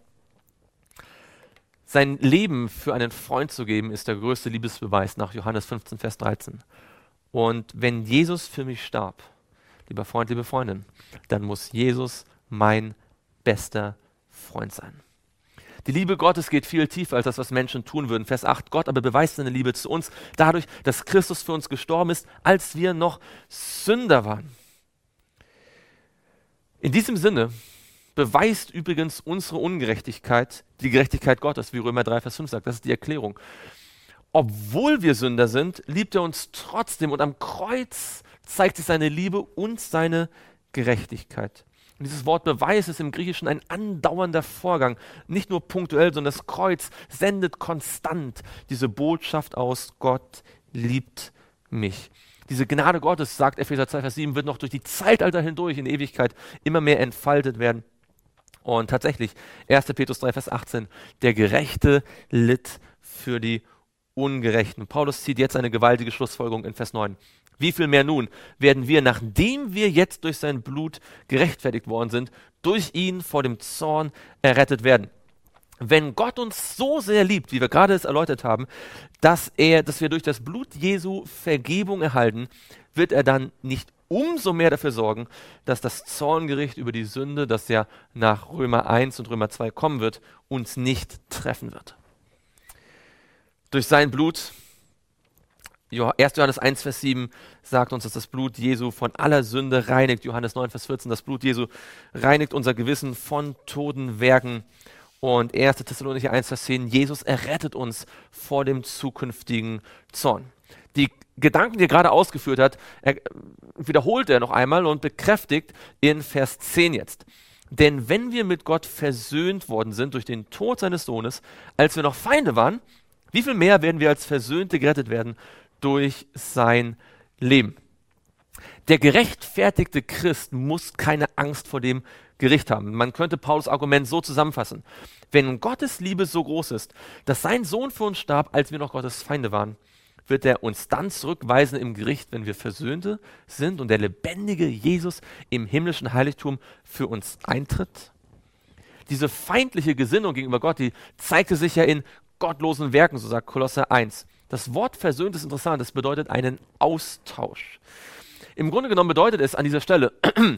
Sein Leben für einen Freund zu geben, ist der größte Liebesbeweis nach Johannes fünfzehn, Vers dreizehn. Und wenn Jesus für mich starb, lieber Freund, liebe Freundin, dann muss Jesus mein bester Freund sein. Die Liebe Gottes geht viel tiefer als das, was Menschen tun würden. Vers acht, Gott aber beweist seine Liebe zu uns dadurch, dass Christus für uns gestorben ist, als wir noch Sünder waren. In diesem Sinne beweist übrigens unsere Ungerechtigkeit die Gerechtigkeit Gottes, wie Römer drei, Vers fünf sagt. Das ist die Erklärung. Obwohl wir Sünder sind, liebt er uns trotzdem und am Kreuz zeigt sich seine Liebe und seine Gerechtigkeit. Und dieses Wort Beweis ist im Griechischen ein andauernder Vorgang, nicht nur punktuell, sondern das Kreuz sendet konstant diese Botschaft aus, Gott liebt mich. Diese Gnade Gottes, sagt Epheser zwei, Vers sieben, wird noch durch die Zeitalter hindurch in Ewigkeit immer mehr entfaltet werden. Und tatsächlich, erster Petrus drei, Vers achtzehn, der Gerechte litt für die Ungerechten. Paulus zieht jetzt eine gewaltige Schlussfolgerung in Vers neun. Wie viel mehr nun werden wir, nachdem wir jetzt durch sein Blut gerechtfertigt worden sind, durch ihn vor dem Zorn errettet werden. Wenn Gott uns so sehr liebt, wie wir gerade es erläutert haben, dass, er, dass wir durch das Blut Jesu Vergebung erhalten, wird er dann nicht umso mehr dafür sorgen, dass das Zorngericht über die Sünde, das ja nach Römer eins und Römer zwei kommen wird, uns nicht treffen wird. Durch sein Blut, erster Johannes eins, Vers sieben sagt uns, dass das Blut Jesu von aller Sünde reinigt. Johannes neun, Vers vierzehn, das Blut Jesu reinigt unser Gewissen von toten Werken. Und erster Thessalonicher eins, Vers zehn, Jesus errettet uns vor dem zukünftigen Zorn. Die Gedanken, die er gerade ausgeführt hat, er wiederholt er noch einmal und bekräftigt in Vers zehn jetzt. Denn wenn wir mit Gott versöhnt worden sind durch den Tod seines Sohnes, als wir noch Feinde waren, wie viel mehr werden wir als Versöhnte gerettet werden durch sein Leben? Der gerechtfertigte Christ muss keine Angst vor dem Gericht haben. Man könnte Paulus Argument so zusammenfassen. Wenn Gottes Liebe so groß ist, dass sein Sohn für uns starb, als wir noch Gottes Feinde waren, wird er uns dann zurückweisen im Gericht, wenn wir Versöhnte sind und der lebendige Jesus im himmlischen Heiligtum für uns eintritt? Diese feindliche Gesinnung gegenüber Gott, die zeigte sich ja in gottlosen Werken, so sagt Kolosser eins. Das Wort versöhnt ist interessant, es bedeutet einen Austausch. Im Grunde genommen bedeutet es an dieser Stelle,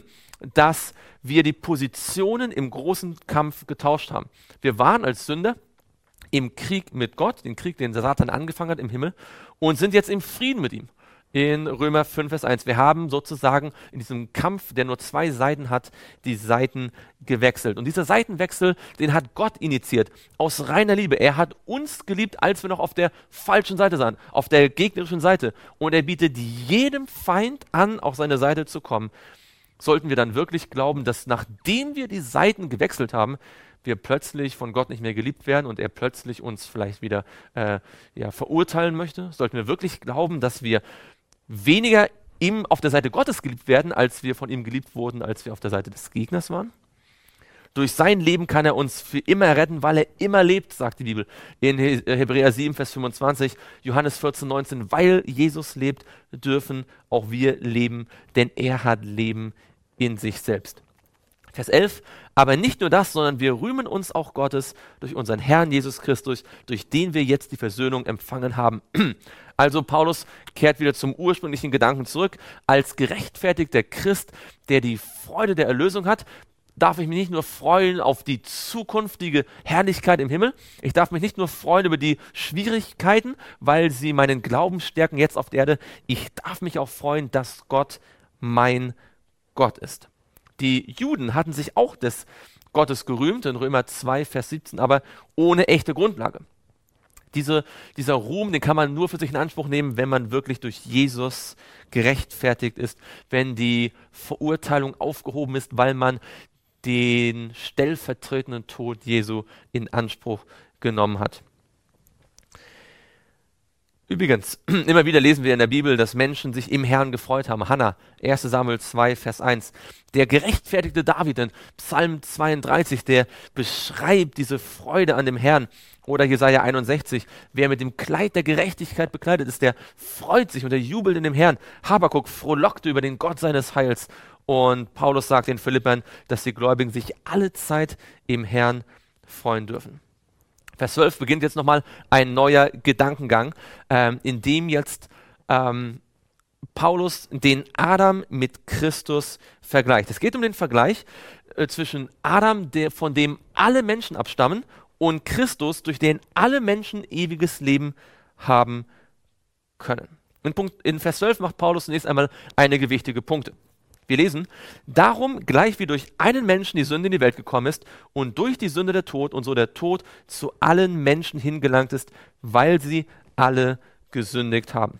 dass wir die Positionen im großen Kampf getauscht haben. Wir waren als Sünder im Krieg mit Gott, den Krieg, den Satan angefangen hat im Himmel, und sind jetzt im Frieden mit ihm. In Römer fünf, Vers eins. Wir haben sozusagen in diesem Kampf, der nur zwei Seiten hat, die Seiten gewechselt. Und dieser Seitenwechsel, den hat Gott initiiert, aus reiner Liebe. Er hat uns geliebt, als wir noch auf der falschen Seite waren, auf der gegnerischen Seite. Und er bietet jedem Feind an, auf seine Seite zu kommen. Sollten wir dann wirklich glauben, dass nachdem wir die Seiten gewechselt haben, wir plötzlich von Gott nicht mehr geliebt werden und er plötzlich uns vielleicht wieder äh, ja, verurteilen möchte? Sollten wir wirklich glauben, dass wir weniger ihm auf der Seite Gottes geliebt werden, als wir von ihm geliebt wurden, als wir auf der Seite des Gegners waren? Durch sein Leben kann er uns für immer retten, weil er immer lebt, sagt die Bibel. In He- Hebräer sieben, Vers fünfundzwanzig, Johannes vierzehn, neunzehn, weil Jesus lebt, dürfen auch wir leben, denn er hat Leben in sich selbst. Vers elf, aber nicht nur das, sondern wir rühmen uns auch Gottes durch unseren Herrn Jesus Christus, durch den wir jetzt die Versöhnung empfangen haben. Also Paulus kehrt wieder zum ursprünglichen Gedanken zurück. Als gerechtfertigter Christ, der die Freude der Erlösung hat, darf ich mich nicht nur freuen auf die zukünftige Herrlichkeit im Himmel, ich darf mich nicht nur freuen über die Schwierigkeiten, weil sie meinen Glauben stärken jetzt auf der Erde, ich darf mich auch freuen, dass Gott mein Gott ist. Die Juden hatten sich auch des Gottes gerühmt, in Römer zwei, Vers siebzehn, aber ohne echte Grundlage. Diese, dieser Ruhm, den kann man nur für sich in Anspruch nehmen, wenn man wirklich durch Jesus gerechtfertigt ist, wenn die Verurteilung aufgehoben ist, weil man den stellvertretenden Tod Jesu in Anspruch genommen hat. Übrigens, immer wieder lesen wir in der Bibel, dass Menschen sich im Herrn gefreut haben. Hannah, erster Samuel zwei, Vers eins. Der gerechtfertigte David in Psalm zweiunddreißig, der beschreibt diese Freude an dem Herrn. Oder Jesaja einundsechzig, wer mit dem Kleid der Gerechtigkeit bekleidet ist, der freut sich und der jubelt in dem Herrn. Habakuk frohlockte über den Gott seines Heils. Und Paulus sagt den Philippern, dass die Gläubigen sich alle Zeit im Herrn freuen dürfen. Vers zwölf beginnt jetzt nochmal ein neuer Gedankengang, ähm, in dem jetzt ähm, Paulus den Adam mit Christus vergleicht. Es geht um den Vergleich äh, zwischen Adam, der, von dem alle Menschen abstammen, und Christus, durch den alle Menschen ewiges Leben haben können. In, Punkt, in Vers zwölf macht Paulus zunächst einmal einige wichtige Punkte. Wir lesen, darum, gleich wie durch einen Menschen die Sünde in die Welt gekommen ist und durch die Sünde der Tod und so der Tod zu allen Menschen hingelangt ist, weil sie alle gesündigt haben.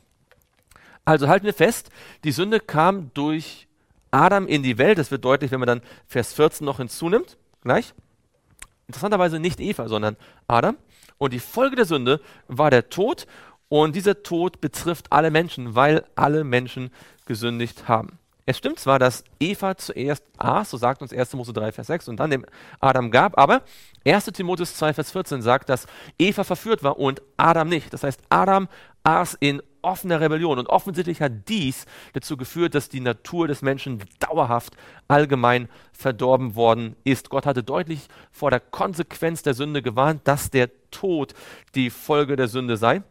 Also halten wir fest, die Sünde kam durch Adam in die Welt. Das wird deutlich, wenn man dann Vers vierzehn noch hinzunimmt. Gleich. Interessanterweise nicht Eva, sondern Adam. Und die Folge der Sünde war der Tod. Und dieser Tod betrifft alle Menschen, weil alle Menschen gesündigt haben. Es stimmt zwar, dass Eva zuerst aß, so sagt uns erster Mose drei, Vers sechs, und dann dem Adam gab, aber erster Timotheus zwei, Vers vierzehn sagt, dass Eva verführt war und Adam nicht. Das heißt, Adam aß in offener Rebellion und offensichtlich hat dies dazu geführt, dass die Natur des Menschen dauerhaft allgemein verdorben worden ist. Gott hatte deutlich vor der Konsequenz der Sünde gewarnt, dass der Tod die Folge der Sünde sei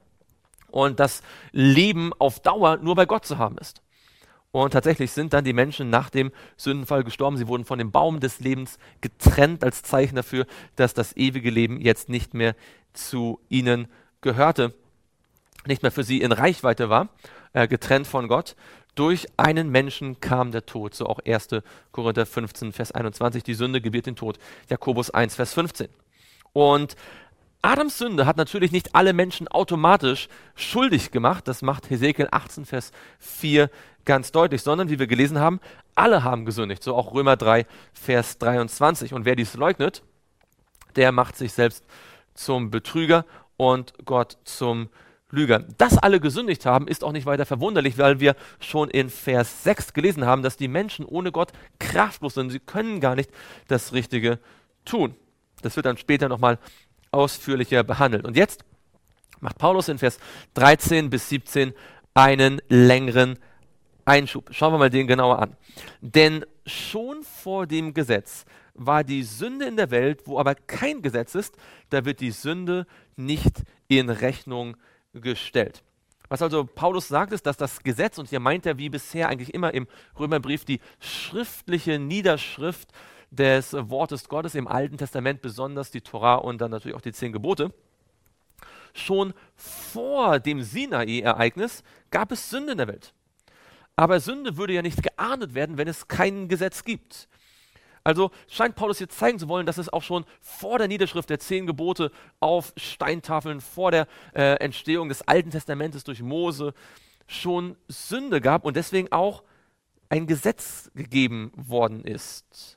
und das Leben auf Dauer nur bei Gott zu haben ist. Und tatsächlich sind dann die Menschen nach dem Sündenfall gestorben. Sie wurden von dem Baum des Lebens getrennt als Zeichen dafür, dass das ewige Leben jetzt nicht mehr zu ihnen gehörte, nicht mehr für sie in Reichweite war, äh, getrennt von Gott. Durch einen Menschen kam der Tod, so auch erster Korinther fünfzehn, Vers einundzwanzig. Die Sünde gebiert den Tod. Jakobus eins, Vers fünfzehn. Und Adams Sünde hat natürlich nicht alle Menschen automatisch schuldig gemacht, das macht Hesekiel achtzehn, Vers vier ganz deutlich, sondern wie wir gelesen haben, alle haben gesündigt, so auch Römer drei, Vers dreiundzwanzig. Und wer dies leugnet, der macht sich selbst zum Betrüger und Gott zum Lüger. Dass alle gesündigt haben, ist auch nicht weiter verwunderlich, weil wir schon in Vers sechs gelesen haben, dass die Menschen ohne Gott kraftlos sind. Sie können gar nicht das Richtige tun. Das wird dann später nochmal ausführlicher behandelt. Und jetzt macht Paulus in Vers dreizehn bis siebzehn einen längeren Einschub. Schauen wir mal den genauer an. Denn schon vor dem Gesetz war die Sünde in der Welt, wo aber kein Gesetz ist, da wird die Sünde nicht in Rechnung gestellt. Was also Paulus sagt, ist, dass das Gesetz, und hier meint er wie bisher eigentlich immer im Römerbrief die schriftliche Niederschrift des Wortes Gottes im Alten Testament, besonders die Torah und dann natürlich auch die zehn Gebote. Schon vor dem Sinai-Ereignis gab es Sünde in der Welt. Aber Sünde würde ja nicht geahndet werden, wenn es kein Gesetz gibt. Also scheint Paulus hier zeigen zu wollen, dass es auch schon vor der Niederschrift der zehn Gebote auf Steintafeln, vor der äh, Entstehung des Alten Testamentes durch Mose schon Sünde gab und deswegen auch ein Gesetz gegeben worden ist.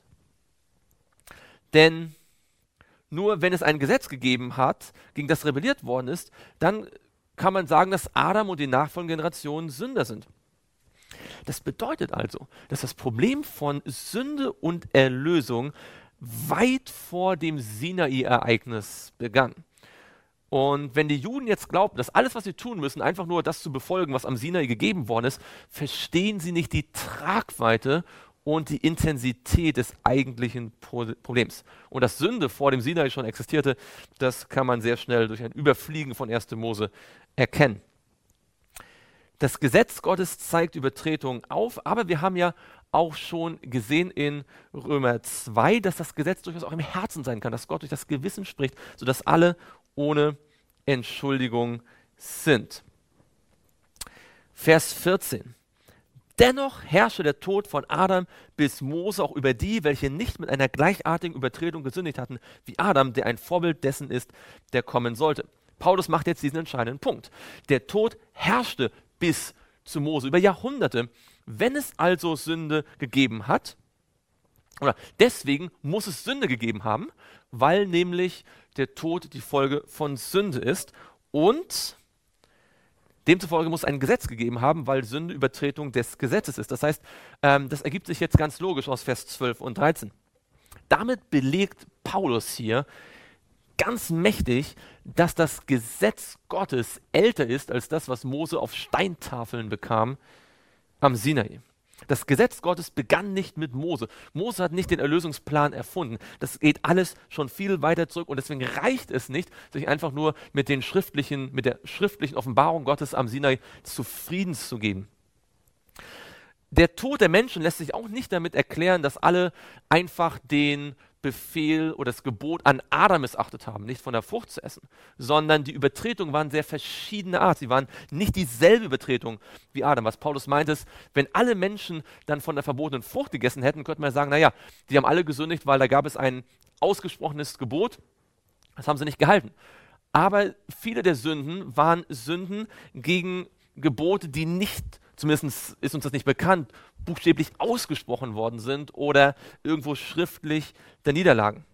Denn nur wenn es ein Gesetz gegeben hat, gegen das rebelliert worden ist, dann kann man sagen, dass Adam und die nachfolgenden Generationen Sünder sind. Das bedeutet also, dass das Problem von Sünde und Erlösung weit vor dem Sinai-Ereignis begann. Und wenn die Juden jetzt glauben, dass alles, was sie tun müssen, einfach nur das zu befolgen, was am Sinai gegeben worden ist, verstehen sie nicht die Tragweite und die Intensität des eigentlichen Problems. Und dass Sünde vor dem Sinai schon existierte, das kann man sehr schnell durch ein Überfliegen von erster Mose erkennen. Das Gesetz Gottes zeigt Übertretungen auf, aber wir haben ja auch schon gesehen in Römer zwei, dass das Gesetz durchaus auch im Herzen sein kann, dass Gott durch das Gewissen spricht, sodass alle ohne Entschuldigung sind. Vers vierzehn. Dennoch herrsche der Tod von Adam bis Mose auch über die, welche nicht mit einer gleichartigen Übertretung gesündigt hatten, wie Adam, der ein Vorbild dessen ist, der kommen sollte. Paulus macht jetzt diesen entscheidenden Punkt. Der Tod herrschte bis zu Mose über Jahrhunderte. Wenn es also Sünde gegeben hat, oder deswegen muss es Sünde gegeben haben, weil nämlich der Tod die Folge von Sünde ist und demzufolge muss es ein Gesetz gegeben haben, weil Sünde Übertretung des Gesetzes ist. Das heißt, ähm, das ergibt sich jetzt ganz logisch aus Vers zwölf und dreizehn. Damit belegt Paulus hier ganz mächtig, dass das Gesetz Gottes älter ist als das, was Mose auf Steintafeln bekam am Sinai. Das Gesetz Gottes begann nicht mit Mose. Mose hat nicht den Erlösungsplan erfunden. Das geht alles schon viel weiter zurück und deswegen reicht es nicht, sich einfach nur mit den schriftlichen, mit der schriftlichen Offenbarung Gottes am Sinai zufrieden zu geben. Der Tod der Menschen lässt sich auch nicht damit erklären, dass alle einfach den Befehl oder das Gebot an Adam missachtet haben, nicht von der Frucht zu essen, sondern die Übertretungen waren sehr verschiedener Art. Sie waren nicht dieselbe Übertretung wie Adam. Was Paulus meint ist, wenn alle Menschen dann von der verbotenen Frucht gegessen hätten, könnte man sagen, naja, die haben alle gesündigt, weil da gab es ein ausgesprochenes Gebot, das haben sie nicht gehalten. Aber viele der Sünden waren Sünden gegen Gebote, die nicht, zumindest ist uns das nicht bekannt, buchstäblich ausgesprochen worden sind oder irgendwo schriftlich da niederlagen.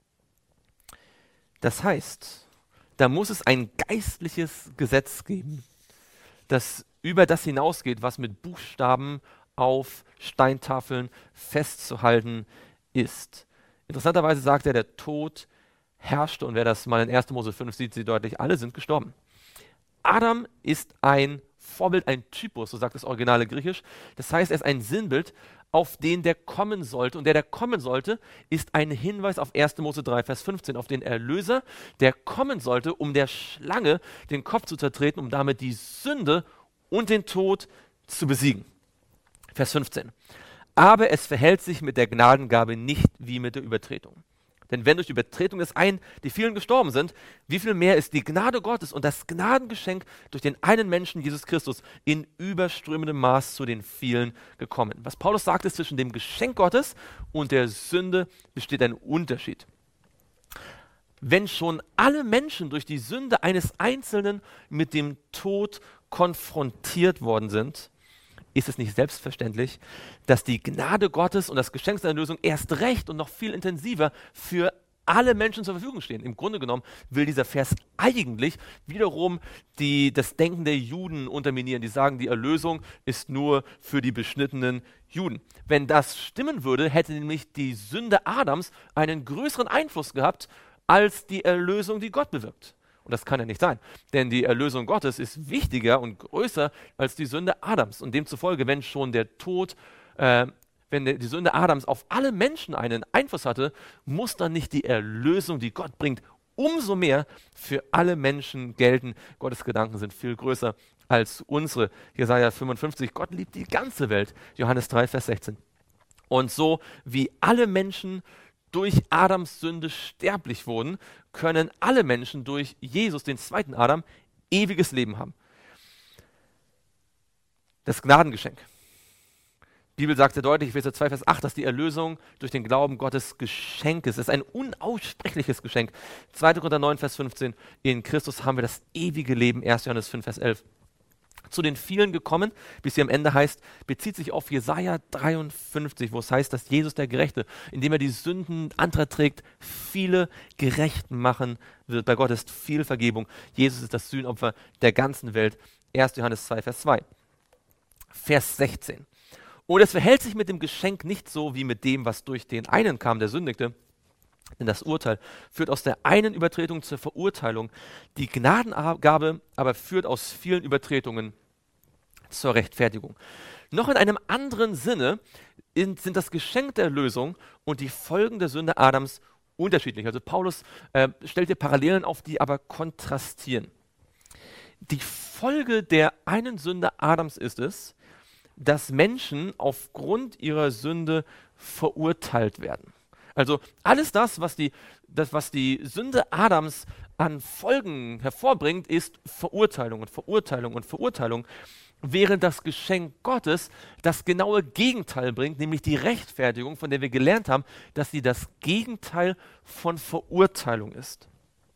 Das heißt, da muss es ein geistliches Gesetz geben, das über das hinausgeht, was mit Buchstaben auf Steintafeln festzuhalten ist. Interessanterweise sagt er, der Tod herrschte, und wer das mal in erster Mose fünf sieht, sieht deutlich, alle sind gestorben. Adam ist ein Vorbild, ein Typus, so sagt das originale Griechisch. Das heißt, er ist ein Sinnbild, auf den der kommen sollte. Und der, der kommen sollte, ist ein Hinweis auf erster Mose drei, Vers fünfzehn, auf den Erlöser, der kommen sollte, um der Schlange den Kopf zu zertreten, um damit die Sünde und den Tod zu besiegen. Vers fünfzehn. Aber es verhält sich mit der Gnadengabe nicht wie mit der Übertretung. Denn wenn durch Übertretung des einen die vielen gestorben sind, wie viel mehr ist die Gnade Gottes und das Gnadengeschenk durch den einen Menschen, Jesus Christus, in überströmendem Maß zu den vielen gekommen. Was Paulus sagt, ist, zwischen dem Geschenk Gottes und der Sünde besteht ein Unterschied. wenn schon alle Menschen durch die Sünde eines Einzelnen mit dem Tod konfrontiert worden sind, ist es nicht selbstverständlich, dass die Gnade Gottes und das Geschenk seiner Erlösung erst recht und noch viel intensiver für alle Menschen zur Verfügung stehen. Im Grunde genommen will dieser Vers eigentlich wiederum die, das Denken der Juden unterminieren. Die sagen, die Erlösung ist nur für die beschnittenen Juden. Wenn das stimmen würde, hätte nämlich die Sünde Adams einen größeren Einfluss gehabt als die Erlösung, die Gott bewirkt. Und das kann ja nicht sein, denn die Erlösung Gottes ist wichtiger und größer als die Sünde Adams. Und demzufolge, wenn schon der Tod, äh, wenn die Sünde Adams auf alle Menschen einen Einfluss hatte, muss dann nicht die Erlösung, die Gott bringt, umso mehr für alle Menschen gelten. Gottes Gedanken sind viel größer als unsere. Jesaja fünfundfünfzig, Gott liebt die ganze Welt. Johannes drei, Vers sechzehn. Und so wie alle Menschen durch Adams Sünde sterblich wurden, können alle Menschen durch Jesus, den zweiten Adam, ewiges Leben haben. Das Gnadengeschenk. Die Bibel sagt sehr deutlich, Epheser zwei, Vers acht, dass die Erlösung durch den Glauben Gottes Geschenk ist. Es ist ein unaussprechliches Geschenk. zweiter Korinther neun, Vers fünfzehn, in Christus haben wir das ewige Leben. erster Johannes fünf, Vers elf. Zu den vielen gekommen, bis sie am Ende heißt, bezieht sich auf Jesaja dreiundfünfzig, wo es heißt, dass Jesus der Gerechte, indem er die Sünden Antrag trägt, viele gerecht machen wird. Bei Gott ist viel Vergebung. Jesus ist das Sühnopfer der ganzen Welt. erster Johannes zwei, Vers zwei. Vers sechzehn. Und es verhält sich mit dem Geschenk nicht so wie mit dem, was durch den einen kam, der sündigte. Denn das Urteil führt aus der einen Übertretung zur Verurteilung. Die Gnadengabe aber führt aus vielen Übertretungen zur Rechtfertigung. Noch in einem anderen Sinne sind das Geschenk der Erlösung und die Folgen der Sünde Adams unterschiedlich. Also Paulus äh, stellt hier Parallelen auf, die aber kontrastieren. Die Folge der einen Sünde Adams ist es, dass Menschen aufgrund ihrer Sünde verurteilt werden. Also alles das, was die, das, was die Sünde Adams an Folgen hervorbringt, ist Verurteilung und Verurteilung und Verurteilung, während das Geschenk Gottes das genaue Gegenteil bringt, nämlich die Rechtfertigung, von der wir gelernt haben, dass sie das Gegenteil von Verurteilung ist.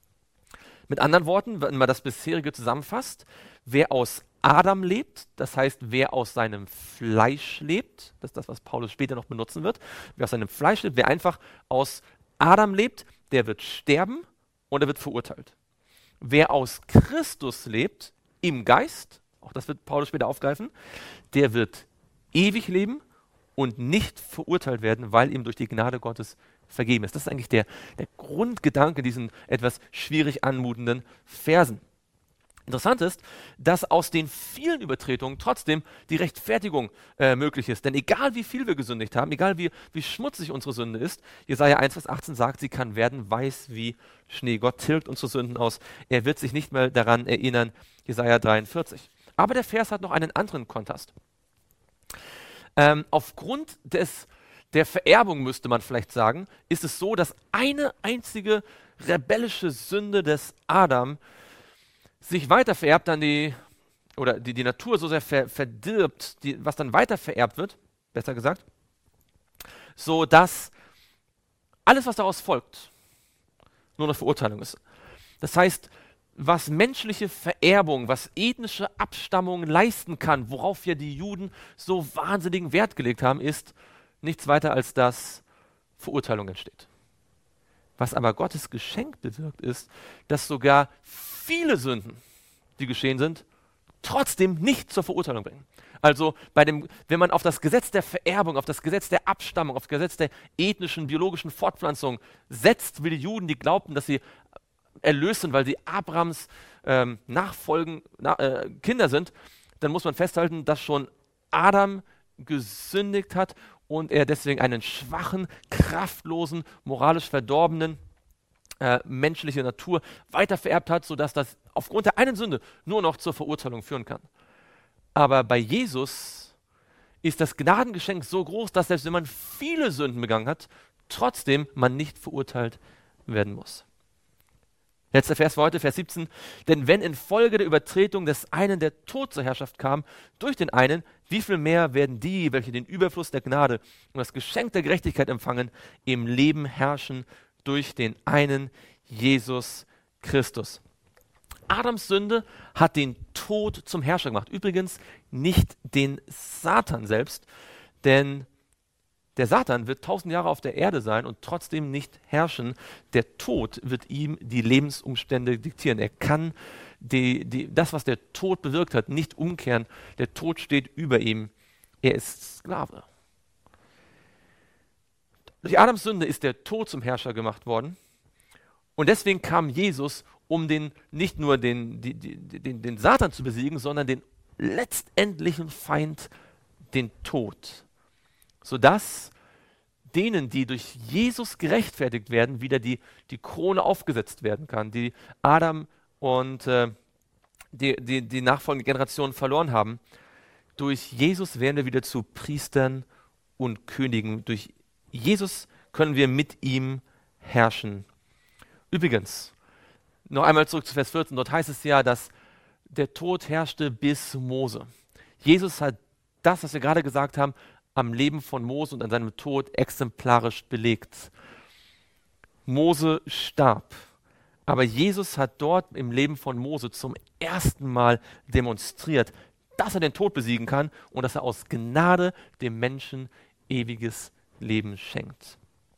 Mit anderen Worten, wenn man das bisherige zusammenfasst, wer aus Adam lebt, das heißt, wer aus seinem Fleisch lebt, das ist das, was Paulus später noch benutzen wird, wer aus seinem Fleisch lebt, wer einfach aus Adam lebt, der wird sterben und er wird verurteilt. Wer aus Christus lebt, im Geist, auch das wird Paulus später aufgreifen, der wird ewig leben und nicht verurteilt werden, weil ihm durch die Gnade Gottes vergeben ist. Das ist eigentlich der, der Grundgedanke diesen etwas schwierig anmutenden Versen. Interessant ist, dass aus den vielen Übertretungen trotzdem die Rechtfertigung äh, möglich ist. Denn egal wie viel wir gesündigt haben, egal wie, wie schmutzig unsere Sünde ist, Jesaja eins, Vers achtzehn sagt, sie kann werden weiß wie Schnee. Gott tilgt unsere Sünden aus. Er wird sich nicht mehr daran erinnern. Jesaja dreiundvierzig. Aber der Vers hat noch einen anderen Kontrast. Ähm, aufgrund des, der Vererbung, müsste man vielleicht sagen, ist es so, dass eine einzige rebellische Sünde des Adam sich weiter vererbt an die, oder die, die Natur so sehr ver, verdirbt, die, was dann weiter vererbt wird, besser gesagt, so dass alles, was daraus folgt, nur eine Verurteilung ist. Das heißt, was menschliche Vererbung, was ethnische Abstammung leisten kann, worauf ja die Juden so wahnsinnigen Wert gelegt haben, ist nichts weiter als dass Verurteilung entsteht. Was aber Gottes Geschenk bewirkt, ist, dass sogar viele Sünden, die geschehen sind, trotzdem nicht zur Verurteilung bringen. Also bei dem, wenn man auf das Gesetz der Vererbung, auf das Gesetz der Abstammung, auf das Gesetz der ethnischen, biologischen Fortpflanzung setzt, wie die Juden, die glaubten, dass sie erlöst sind, weil sie Abrahams ähm, Nachfolgen, na, äh, Kinder sind, dann muss man festhalten, dass schon Adam gesündigt hat und er deswegen einen schwachen, kraftlosen, moralisch verdorbenen äh, menschliche Natur weiter vererbt hat, sodass das aufgrund der einen Sünde nur noch zur Verurteilung führen kann. Aber bei Jesus ist das Gnadengeschenk so groß, dass selbst wenn man viele Sünden begangen hat, trotzdem man nicht verurteilt werden muss. Letzter Vers für heute, Vers siebzehn. Denn wenn infolge der Übertretung des einen der Tod zur Herrschaft kam, durch den einen, wie viel mehr werden die, welche den Überfluss der Gnade und das Geschenk der Gerechtigkeit empfangen, im Leben herrschen durch den einen, Jesus Christus. Adams Sünde hat den Tod zum Herrscher gemacht. Übrigens nicht den Satan selbst, denn der Satan wird tausend Jahre auf der Erde sein und trotzdem nicht herrschen. Der Tod wird ihm die Lebensumstände diktieren. Er kann die, die, das, was der Tod bewirkt hat, nicht umkehren. Der Tod steht über ihm. Er ist Sklave. Durch Adams Sünde ist der Tod zum Herrscher gemacht worden. Und deswegen kam Jesus, um den, nicht nur den, die, die, den, den Satan zu besiegen, sondern den letztendlichen Feind, den Tod. Sodass denen, die durch Jesus gerechtfertigt werden, wieder die, die Krone aufgesetzt werden kann, die Adam und äh, die, die, die nachfolgende Generationen verloren haben. Durch Jesus werden wir wieder zu Priestern und Königen. Durch Jesus können wir mit ihm herrschen. Übrigens, noch einmal zurück zu Vers vierzehn, dort heißt es ja, dass der Tod herrschte bis Mose. Jesus hat das, was wir gerade gesagt haben, am Leben von Mose und an seinem Tod exemplarisch belegt. Mose starb, aber Jesus hat dort im Leben von Mose zum ersten Mal demonstriert, dass er den Tod besiegen kann und dass er aus Gnade dem Menschen ewiges Leben schenkt.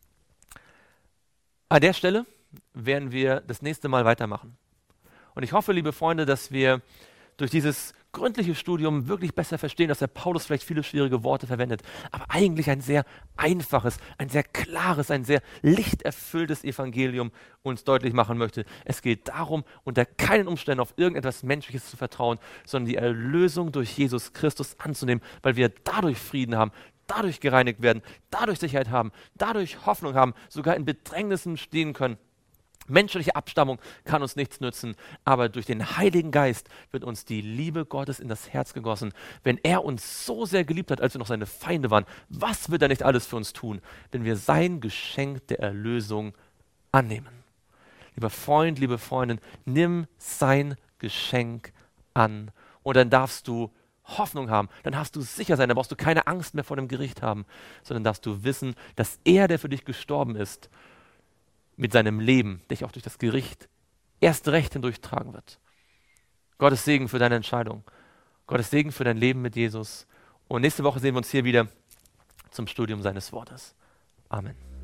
An der Stelle werden wir das nächste Mal weitermachen. Und ich hoffe, liebe Freunde, dass wir durch dieses gründliche Studium wirklich besser verstehen, dass der Paulus vielleicht viele schwierige Worte verwendet, aber eigentlich ein sehr einfaches, ein sehr klares, ein sehr lichterfülltes Evangelium uns deutlich machen möchte. Es geht darum, unter keinen Umständen auf irgendetwas Menschliches zu vertrauen, sondern die Erlösung durch Jesus Christus anzunehmen, weil wir dadurch Frieden haben, dadurch gereinigt werden, dadurch Sicherheit haben, dadurch Hoffnung haben, sogar in Bedrängnissen stehen können. Menschliche Abstammung kann uns nichts nützen, aber durch den Heiligen Geist wird uns die Liebe Gottes in das Herz gegossen. Wenn er uns so sehr geliebt hat, als wir noch seine Feinde waren, was wird er nicht alles für uns tun, wenn wir sein Geschenk der Erlösung annehmen? Lieber Freund, liebe Freundin, nimm sein Geschenk an und dann darfst du Hoffnung haben, dann hast du sicher sein, dann brauchst du keine Angst mehr vor dem Gericht haben, sondern darfst du wissen, dass er, der für dich gestorben ist, mit seinem Leben dich auch durch das Gericht erst recht hindurchtragen wird. Gottes Segen für deine Entscheidung. Gottes Segen für dein Leben mit Jesus. Und nächste Woche sehen wir uns hier wieder zum Studium seines Wortes. Amen.